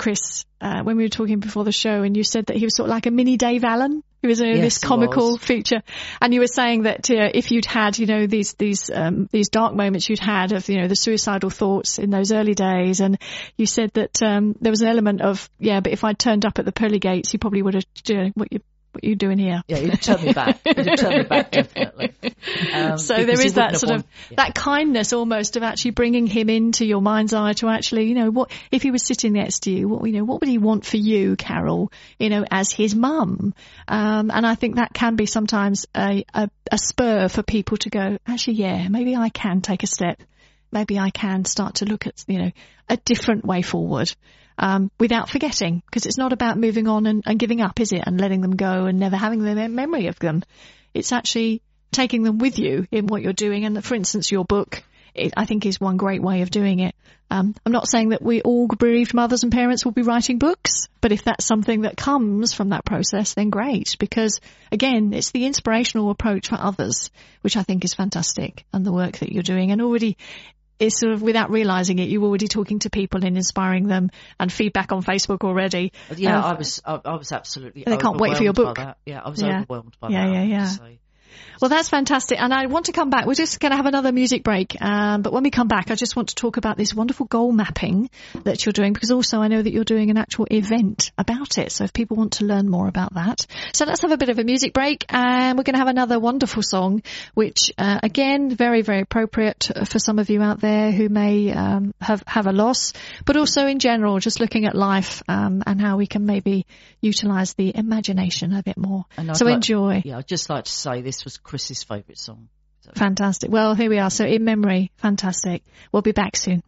S4: Chris, uh, when we were talking before the show, and you said that he was sort of like a mini Dave Allen. He was in
S3: Yes,
S4: this
S3: he
S4: comical
S3: was.
S4: feature, and you were saying that uh, if you'd had, you know, these these um, these dark moments you'd had of, you know, the suicidal thoughts in those early days, and you said that um, there was an element of, yeah, but if I'd turned up at the pearly gates, you probably would have, you know, what you what you doing here?
S3: Yeah, he'd turn me back. He'd turn me back, definitely. Um,
S4: So
S3: because
S4: there
S3: he
S4: is that
S3: wouldn't have
S4: sort of
S3: want- yeah.
S4: that kindness almost of actually bringing him into your mind's eye to actually, you know, what if he was sitting next to you, what, you know, what would he want for you, Carol, you know, as his mum? Um, and I think that can be sometimes a, a, a spur for people to go, actually, yeah, maybe I can take a step. Maybe I can start to look at, you know, a different way forward. Um, without forgetting, because it's not about moving on and, and giving up, is it? And letting them go and never having the mem- memory of them. It's actually taking them with you in what you're doing. And for instance, your book, it, I think, is one great way of doing it. Um, I'm not saying that we all bereaved mothers and parents will be writing books, but if that's something that comes from that process, then great. Because again, it's the inspirational approach for others, which I think is fantastic, and the work that you're doing. And already, is sort of, without realising it, you're already talking to people and inspiring them, and feedback on Facebook already.
S3: Yeah,
S4: Uh,
S3: I was, I, I was absolutely.
S4: They can't wait for your
S3: overwhelmed
S4: book.
S3: by that. Yeah, I was
S4: Yeah.
S3: overwhelmed by
S4: Yeah,
S3: that.
S4: yeah,
S3: I have to
S4: yeah.
S3: say.
S4: Well, that's fantastic. And I want to come back. We're just going to have another music break. Um, but when we come back, I just want to talk about this wonderful goal mapping that you're doing, because also I know that you're doing an actual event about it. So if people want to learn more about that. So let's have a bit of a music break, and we're going to have another wonderful song, which, uh, again, very, very appropriate for some of you out there who may um, have, have a loss, but also in general, just looking at life um, and how we can maybe utilise the imagination a bit more.
S3: And I'd
S4: So
S3: like-
S4: enjoy.
S3: Yeah, I'd just like to say this was Chris's favourite song. So-
S4: Fantastic. Well, here we are. So in memory. Fantastic. We'll be back soon.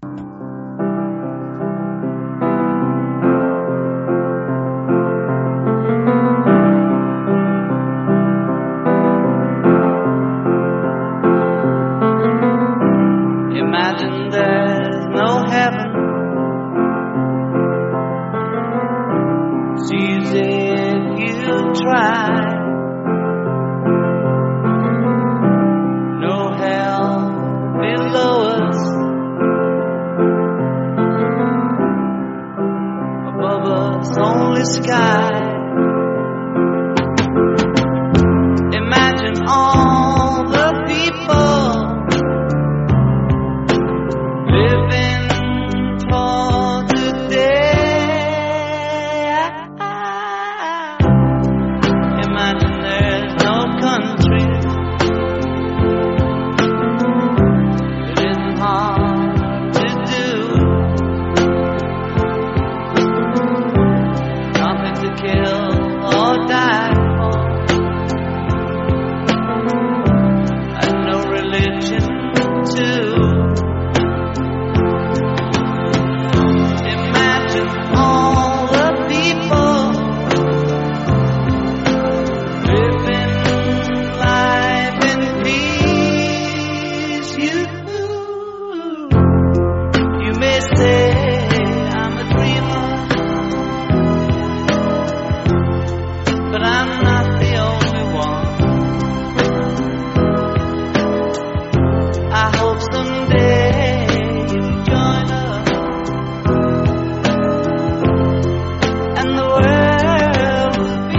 S6: Imagine there's no heaven. It's easy if you try. No hell below us. Above us, only sky. Imagine all the people living for today. Imagine there's no country. It isn't hard to do. Nothing to kill or die for. And no religion too. Imagine all the people living life in peace. You, you may say I'm a dreamer, but I'm not the only one. I hope someday you'll join us. And the world will be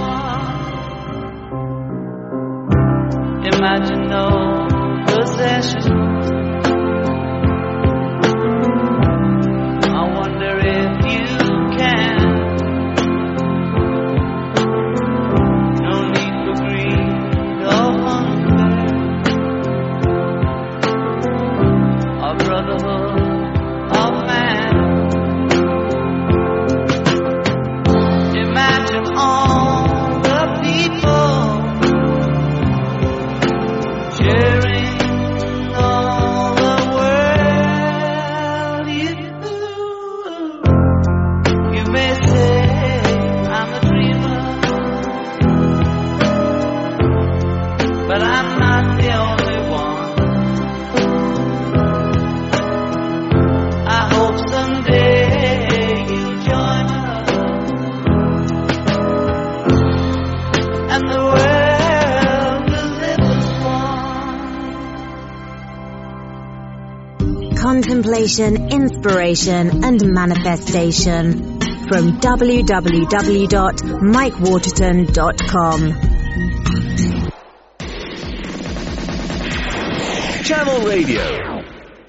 S6: one. Imagine no possessions. I wonder if you can. No need for greed or hunger. Or brotherhood of man. Imagine all the people sharing all the world. You, you may say I'm a dreamer, but I'm not the only one. I hope someday you'll join us. And the world will live as one.
S8: Contemplation, inspiration, and manifestation.
S2: from w w w dot mike waterton dot com.
S8: Channel Radio.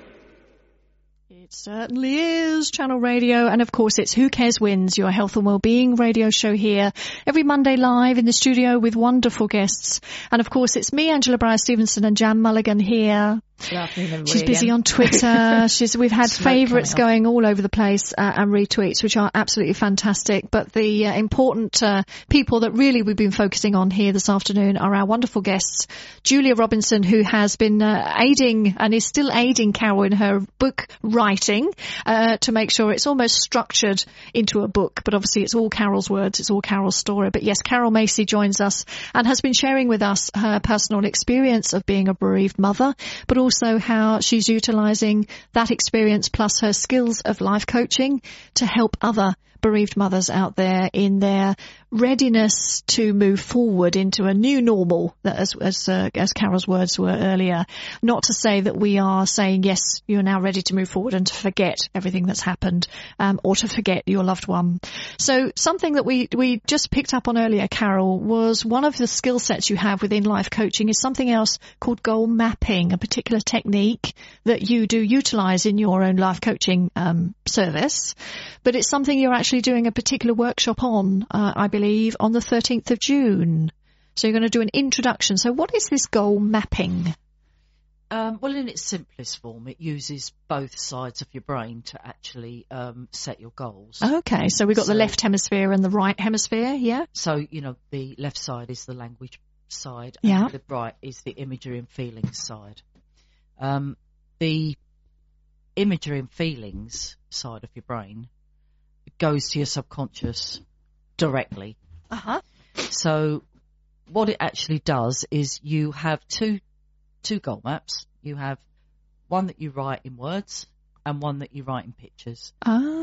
S4: It certainly is Channel Radio, and of course it's Who Cares Wins, your health and wellbeing radio show here every Monday live in the studio with wonderful guests. And of course it's me, Angela Breyer-Stevenson, and Jan Mulligan here. She's busy
S5: again.
S4: on Twitter. She's we've had
S5: Smoke
S4: favourites
S5: coming
S4: going all over the place uh, and retweets, which are absolutely fantastic. But the uh, important uh, people that really we've been focusing on here this afternoon are our wonderful guests, Julia Robinson, who has been uh, aiding and is still aiding Carol in her book writing uh, to make sure it's almost structured into a book. But obviously it's all Carol's words, it's all Carol's story. But yes, Carol Macy joins us and has been sharing with us her personal experience of being a bereaved mother, but also also how she's utilising that experience plus her skills of life coaching to help other bereaved mothers out there in their readiness to move forward into a new normal, as as, uh, as Carol's words were earlier. Not to say that we are saying, yes, you're now ready to move forward and to forget everything that's happened, um, or to forget your loved one. So something that we, we just picked up on earlier, Carol, was one of the skill sets you have within life coaching is something else called goal mapping, a particular technique that you do utilise in your own life coaching um, service. But it's something you're actually doing a particular workshop on, uh, I believe, on the thirteenth of June. So you're going to do an introduction. So what is this goal mapping?
S3: Um, well, in its simplest form, it uses both sides of your brain to actually um, set your goals.
S4: Okay, so we've got
S3: So-
S4: the left hemisphere and the right hemisphere, yeah?
S3: So, you know, the left side is the language side,
S4: Yeah.
S3: and the right is the imagery and feelings side. Um, the imagery and feelings side of your brain goes to your subconscious directly.
S4: Uh-huh.
S3: So what it actually does is you have two two goal maps. You have one that you write in words and one that you write in pictures.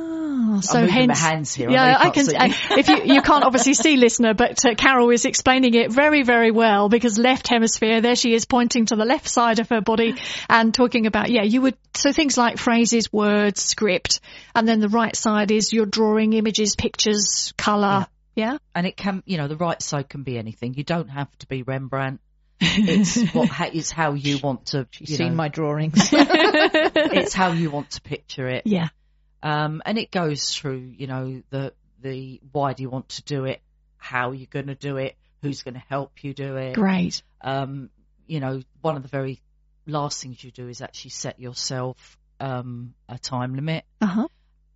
S4: Ah, so
S3: I'm moving
S4: hence,
S3: my hands here.
S4: yeah,
S3: I, know you
S4: I
S3: can't
S4: can.
S3: see.
S4: I, if you you can't obviously see, listener, but uh, Carol is explaining it very, very well because left hemisphere. There she is, pointing to the left side of her body and talking about yeah. You would so things like phrases, words, script, and then the right side is you're drawing images, pictures, colour. Yeah.
S3: And it can, you know, the right side can be anything. You don't have to be Rembrandt. It's what ha- it's how you want to.
S5: She's
S3: you
S5: seen
S3: know,
S5: my drawings.
S3: It's how you want to picture it.
S4: Yeah.
S3: Um, and it goes through, you know, the the why do you want to do it, how you're going to do it, who's going to help you do it.
S4: Great.
S3: Um, you know, one of the very last things you do is actually set yourself um, a time limit.
S4: Uh huh.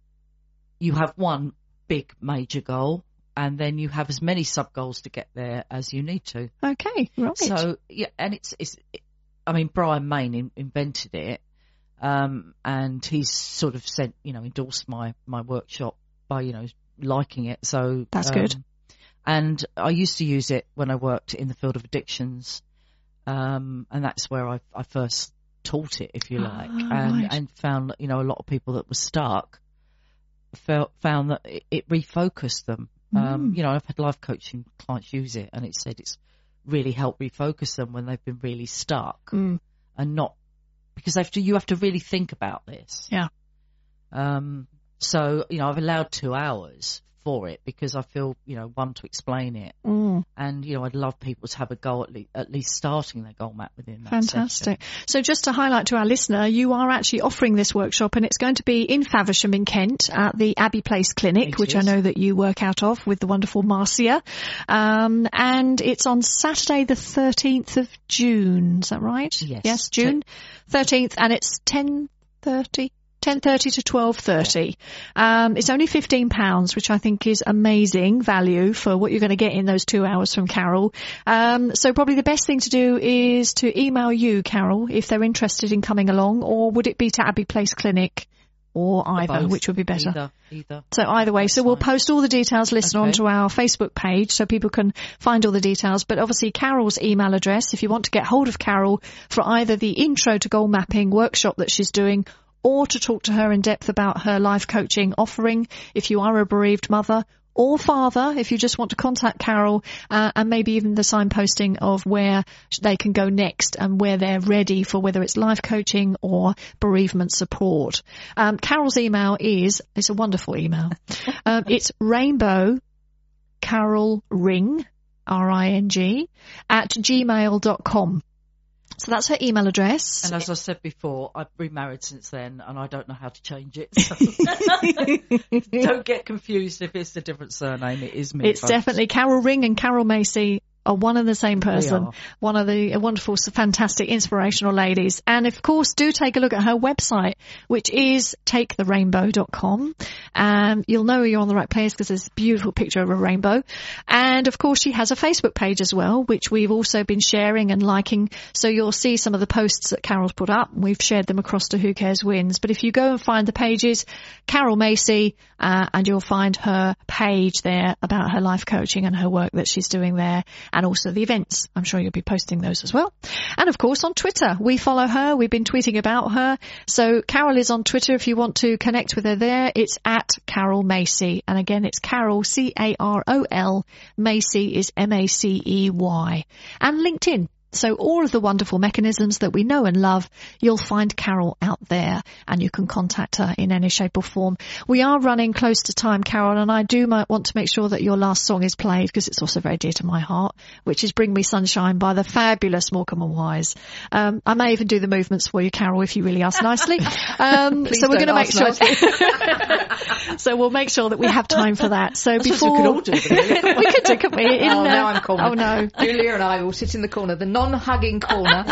S3: You have one big major goal, and then you have as many sub goals to get there as you need to.
S4: Okay. Right.
S3: So yeah, and it's it's. I mean, Brian Main in, invented it, um, and he's sort of sent, you know, endorsed my my workshop by, you know, liking it. So
S4: That's
S3: um,
S4: good.
S3: And I used to use it when I worked in the field of addictions, um, and that's where I I first taught it, if you like,
S4: Ah,
S3: and
S4: right.
S3: and found that, you know, a lot of people that were stuck felt found that it, it refocused them. Um,
S4: Mm.
S3: you know, I've had life coaching clients use it, and it said it's really helped refocus them when they've been really stuck,
S4: Mm.
S3: and not because they have to. You have to really think about this.
S4: Yeah.
S3: Um. So you know, I've allowed two hours for it because I feel, you know, one, to explain it,
S4: Mm.
S3: and you know, I'd love people to have a goal at least, at least starting their goal map within that
S4: Fantastic.
S3: session.
S4: So just to highlight to our listener, you are actually offering this workshop and it's going to be in Faversham in Kent at the Abbey Place Clinic,
S3: It
S4: which
S3: is.
S4: I know that you work out of with the wonderful Marcia. Um, and it's on Saturday the thirteenth of June. Is that right?
S3: Yes.
S4: Yes, June thirteenth, and it's ten thirty. ten thirty to twelve thirty. Um, it's only fifteen pounds, which I think is amazing value for what you're going to get in those two hours from Carol. Um, so probably the best thing to do is to email you, Carol, if they're interested in coming along, or would it be to Abbey Place Clinic, or either,
S3: Both.
S4: which would be better?
S3: Either, either.
S4: So either way, so we'll
S3: fine.
S4: post all the details, listen,
S3: Okay.
S4: onto our Facebook page so people can find all the details. But obviously Carol's email address, if you want to get hold of Carol for either the Intro to Goal Mapping workshop that she's doing, or to talk to her in depth about her life coaching offering, if you are a bereaved mother or father, if you just want to contact Carol, uh, and maybe even the signposting of where they can go next and where they're ready for whether it's life coaching or bereavement support. Um, Carol's email is, it's a wonderful email, Um, it's Rainbow Carol Ring, R I N G, at gmail dot com. So that's her email address.
S3: And as I said before, I've remarried since then, and I don't know how to change it. So don't get confused if it's a different surname. It is me.
S4: It's
S3: folks.
S4: definitely Carol Ring and Carol Macy are one and the same person. One of the wonderful, fantastic, inspirational ladies. And of course, do take a look at her website, which is take the rainbow dot com. Um, you'll know you're on the right place because there's a beautiful picture of a rainbow. And of course, she has a Facebook page as well, which we've also been sharing and liking. So you'll see some of the posts that Carol's put up. We've shared them across to Who Cares Wins. But if you go and find the pages, Carol Macy, uh, and you'll find her page there about her life coaching and her work that she's doing there. And also the events. I'm sure you'll be posting those as well. And of course on Twitter, we follow her. We've been tweeting about her. So Carol is on Twitter if you want to connect with her there. It's at Carol Macy. And again, it's Carol, C A R O L. Macy is M A C E Y. And LinkedIn. So all of the wonderful mechanisms that we know and love, you'll find Carol out there and you can contact her in any shape or form. We are running close to time, Carol, and I do might want to make sure that your last song is played because it's also very dear to my heart, which is Bring Me Sunshine by the fabulous Morecambe and Wise. Um, I may even do the movements for you, Carol, if you really ask nicely. Um, so we're going to make sure. So we'll make sure that we have time for that. So
S5: That's
S4: before
S5: what we could all do, really.
S4: we could do, couldn't we? In,
S5: oh,
S4: uh,
S5: now I'm cornered.
S4: Oh no,
S5: Julia and I will sit in the corner, the non-hugging corner.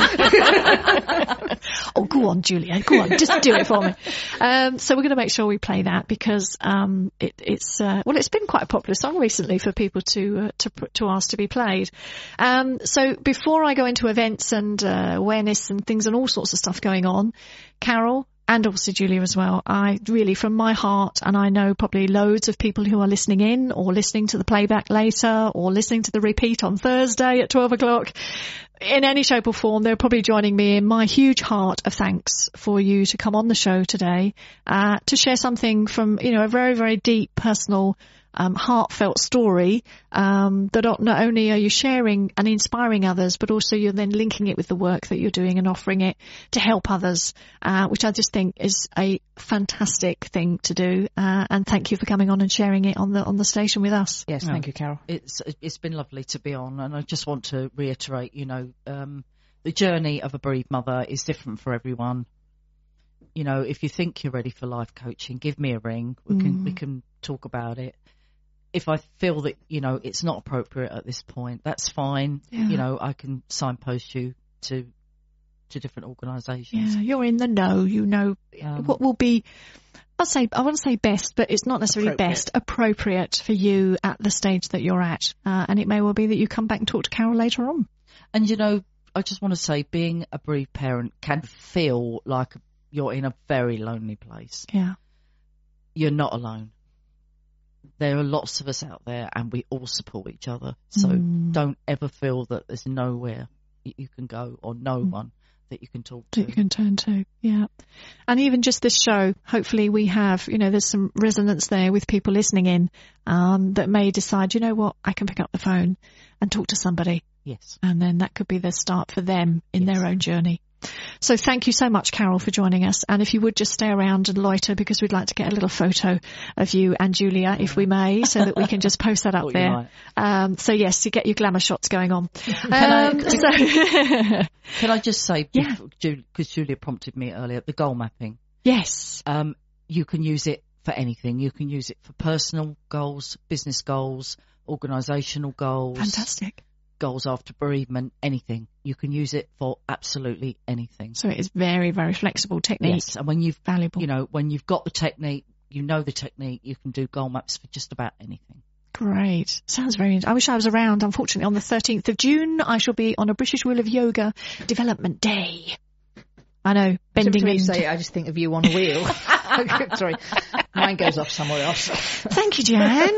S4: Oh, go on, Julia. Go on, just do it for me. Um, so we're going to make sure we play that because um, it, it's uh, well, it's been quite a popular song recently for people to uh, to to ask to be played. Um, so before I go into events and uh, awareness and things and all sorts of stuff going on, Carol. And obviously Julia as well. I really, from my heart, and I know probably loads of people who are listening in or listening to the playback later or listening to the repeat on Thursday at twelve o'clock, in any shape or form, they're probably joining me in my huge heart of thanks for you to come on the show today, uh, to share something from, you know, a very, very deep, personal, um, heartfelt story, um, that not only are you sharing and inspiring others, but also you're then linking it with the work that you're doing and offering it to help others, uh, which I just think is a fantastic thing to do. Uh, and thank you for coming on and sharing it on the, on the station with us.
S5: Yes, thank you, Carol.
S3: It's, it's been lovely to be on, and I just want to reiterate, you know, um, the journey of a bereaved mother is different for everyone. You know, if you think you're ready for life coaching, give me a ring. We can, mm. we can talk about it. If I feel that, you know, it's not appropriate at this point, that's fine. Yeah. You know, I can signpost you to to different organisations.
S4: Yeah, you're in the know. You know um, what will be, I'll say, I want to say best, but it's not necessarily appropriate. best, appropriate for you at the stage that you're at. Uh, and it may well be that you come back and talk to Carol later on.
S3: And, you know, I just want to say being a bereaved parent can feel like you're in a very lonely place.
S4: Yeah.
S3: You're not alone. There are lots of us out there and we all support each other. So mm. don't ever feel that there's nowhere you can go or no mm. one that you can talk to.
S4: That you can turn to, yeah. And even just this show, hopefully we have, you know, there's some resonance there with people listening in um, that may decide, you know what, I can pick up the phone and talk to somebody.
S3: Yes.
S4: And then that could be the start for them in yes. their own journey. So thank you so much, Carol, for joining us. And if you would just stay around and loiter, because we'd like to get a little photo of you and Julia, if we may, so that we can just post that up there. Um, so yes, you get your glamour shots going on.
S3: Can, um, I, so can I just say,
S4: yeah.
S3: because Julia prompted me earlier, the goal mapping.
S4: Yes.
S3: Um, you can use it for anything. You can use it for personal goals, business goals, organisational goals.
S4: Fantastic.
S3: Goals after bereavement, anything. You can use it for absolutely anything.
S4: So it is very, very flexible technique.
S3: Yes, and when you've
S4: valuable,
S3: you know, when you've got the technique, you know the technique, you can do goal maps for just about anything.
S4: Great. Sounds very interesting. I wish I was around. Unfortunately, on the thirteenth of June, I shall be on a British Wheel of Yoga Development Day. I know, bending
S5: Every
S4: and...
S5: time you say, I just think of you on a wheel. Sorry, mine goes off somewhere else.
S4: Thank you, Jan.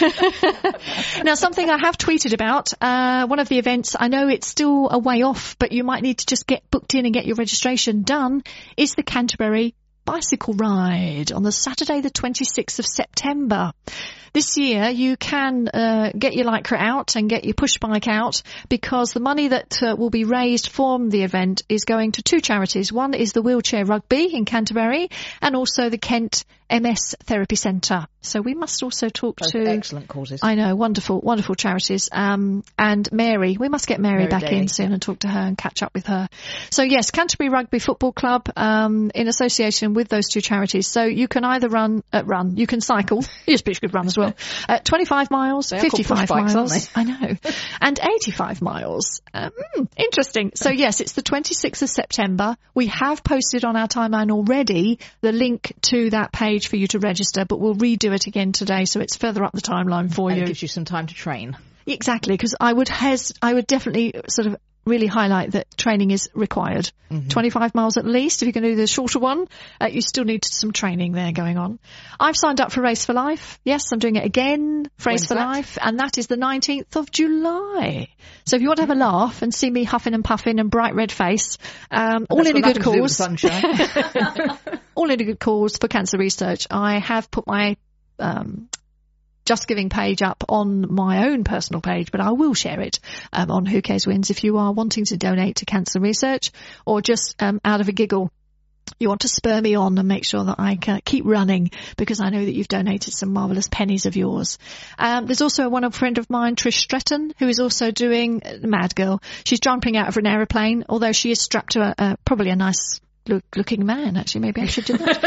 S4: Now, something I have tweeted about, uh, one of the events, I know it's still a way off, but you might need to just get booked in and get your registration done, is the Canterbury Bicycle Ride on the Saturday the twenty-sixth of September. this year you can uh, get your Lycra out and get your push bike out, because the money that uh, will be raised from the event is going to two charities. One is the Wheelchair Rugby in Canterbury, and also the Kent M S Therapy Centre. So we must also talk
S5: Both
S4: to...
S5: excellent causes.
S4: I know, wonderful, wonderful charities. Um, and Mary, we must get Mary,
S5: Mary
S4: back
S5: Daly,
S4: in soon and talk to her and catch up with her. So yes, Canterbury Rugby Football Club, um, in association with those two charities. So you can either run, uh, run, you can cycle, you're a good run as well, uh, twenty-five miles,
S5: They are called
S4: fifty-five
S5: push bikes,
S4: miles,
S5: aren't
S4: I know, and eighty-five miles. Um, interesting. So yes, it's the twenty-sixth of September. We have posted on our timeline already the link to that page for you to register, but we'll redo it again today, so it's further up the timeline for
S5: And
S4: you.
S5: it gives you some time to train.
S4: Exactly, because I would has I would definitely sort of really highlight that training is required.
S5: Mm-hmm.
S4: twenty-five miles at least. If you can do the shorter one, uh, you still need some training there going on. I've signed up for Race for Life. Yes, I'm doing it again, Race
S5: When's
S4: for
S5: that?
S4: Life, and that is the nineteenth of July. So if you want to have a laugh and see me huffing and puffing and bright red face, um, all
S5: That's
S4: in a
S5: got
S4: good
S5: nothing to do with
S4: cause.
S5: sunshine.
S4: All in a good cause for cancer research. I have put my um, Just Giving page up on my own personal page, but I will share it um, on Who Cares Wins if you are wanting to donate to cancer research, or just um, out of a giggle, you want to spur me on and make sure that I can keep running, because I know that you've donated some marvellous pennies of yours. Um, there's also one a friend of mine, Trish Stretton, who is also doing uh, Mad Girl. She's jumping out of an aeroplane, although she is strapped to a, uh, probably a nice look, looking man, actually. Maybe I should do that.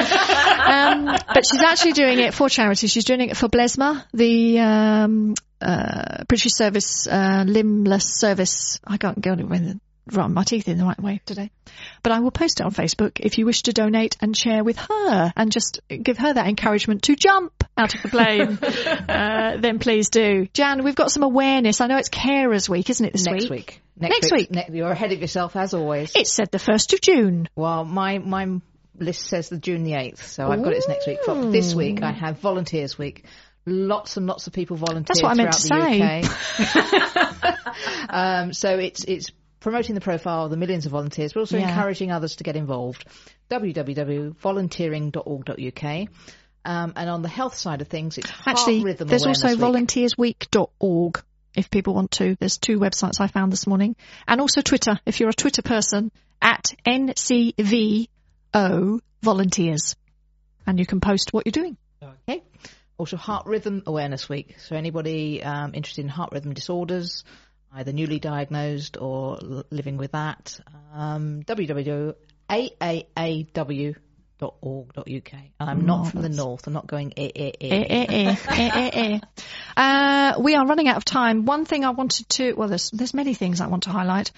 S4: um, but she's actually doing it for charity. She's doing it for BLESMA, the um, uh, British Service, uh, Limbless Service. I can't go with run my teeth in the right way today. But I will post it on Facebook if you wish to donate and share with her and just give her that encouragement to jump out of the plane. uh, then please do. Jan, we've got some awareness. I know it's Carers Week, isn't it, this
S5: Next
S4: week?
S5: week.
S4: Next week.
S5: Ne- you're ahead of yourself, as always.
S4: It said the first of June.
S5: Well, my, my list says the June the eighth, so I've got it as next week. For this week, I have Volunteers Week. Lots and lots of people volunteer
S4: That's what I meant
S5: throughout
S4: to
S5: the U K. um, so it's it's promoting the profile of the millions of volunteers, but also
S4: Yeah.
S5: encouraging others to get involved. w w w dot volunteering dot org dot u k. Um, and on the health side of things, it's
S4: Actually,
S5: Heart Rhythm
S4: there's
S5: Awareness
S4: also
S5: Week.
S4: volunteers week dot org if people want to. There's two websites I found this morning. And also Twitter, if you're a Twitter person, at N C V O Volunteers. And you can post what you're doing.
S5: Okay. Also, Heart Rhythm Awareness Week. So anybody um, interested in heart rhythm disorders, either newly diagnosed or l- living with that, um, w w w dot a a a w dot org dot u k. I'm not from the
S4: Marvellous.
S5: north. I'm not going eh, eh, eh.
S4: Eh, eh, eh, eh, eh, eh. Uh, we are running out of time. One thing I wanted to, well, there's there's many things I want to highlight.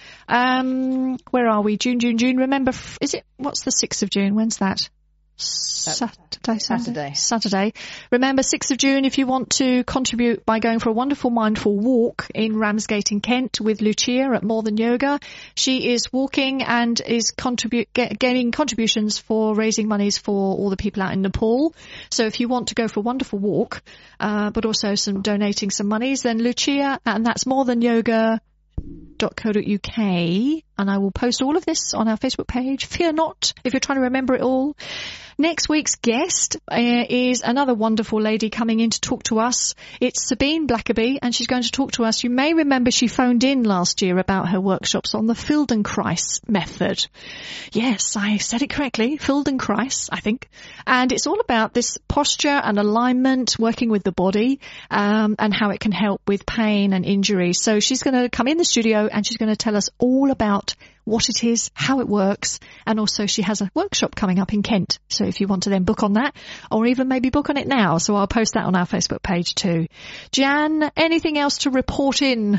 S4: Um, where are we? June, June, June. Remember, f- is it, what's the sixth of June? When's that? Saturday, Sunday?
S5: Saturday.
S4: Saturday. Remember, sixth of June, if you want to contribute by going for a wonderful mindful walk in Ramsgate in Kent with Lucia at More Than Yoga. She is walking and is contribute, get, getting contributions for raising monies for all the people out in Nepal. So if you want to go for a wonderful walk, uh, but also some donating some monies, then Lucia, and that's More Than Yoga dot co dot u k, and I will post all of this on our Facebook page. Fear not if you're trying to remember it all. Next week's guest uh, is another wonderful lady coming in to talk to us. It's Sabine Blackaby, and she's going to talk to us. You may remember she phoned in last year about her workshops on the Feldenkrais method. Yes, I said it correctly, Feldenkrais, I think. And it's all about this posture and alignment, working with the body, um, and how it can help with pain and injury. So she's going to come in the studio and she's going to tell us all about what it is, how it works, and also she has a workshop coming up in Kent. So if you want to then book on that, or even maybe book on it now, so I'll post that on our Facebook page too. Jan, anything else to report in?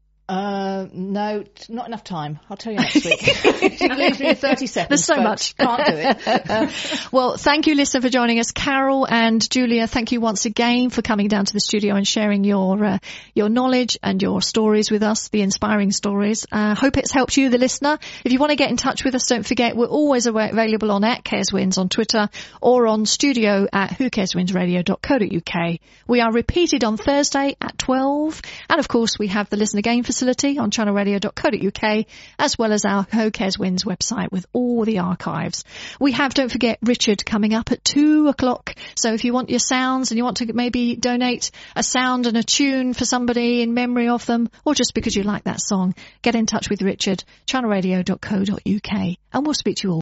S5: Uh, no, t- not enough time. I'll tell you next week. She leaves me in thirty seconds.
S4: There's so
S5: folks.
S4: much.
S5: Can't do it.
S4: Well, thank you, Lisa, for joining us. Carol and Julia, thank you once again for coming down to the studio and sharing your uh, your knowledge and your stories with us, the inspiring stories. I uh, hope it's helped you, the listener. If you want to get in touch with us, don't forget we're always awa- available on at CaresWins on Twitter or on studio at who cares wins radio dot co dot u k. We are repeated on Thursday at twelve. And, of course, we have the Listen Again facility facility on channel radio dot co dot uk, as well as our Who Cares Wins website with all the archives. We have, don't forget, Richard coming up at two o'clock. So if you want your sounds and you want to maybe donate a sound and a tune for somebody in memory of them, or just because you like that song, get in touch with Richard, channel radio dot co dot uk, and we'll speak to you all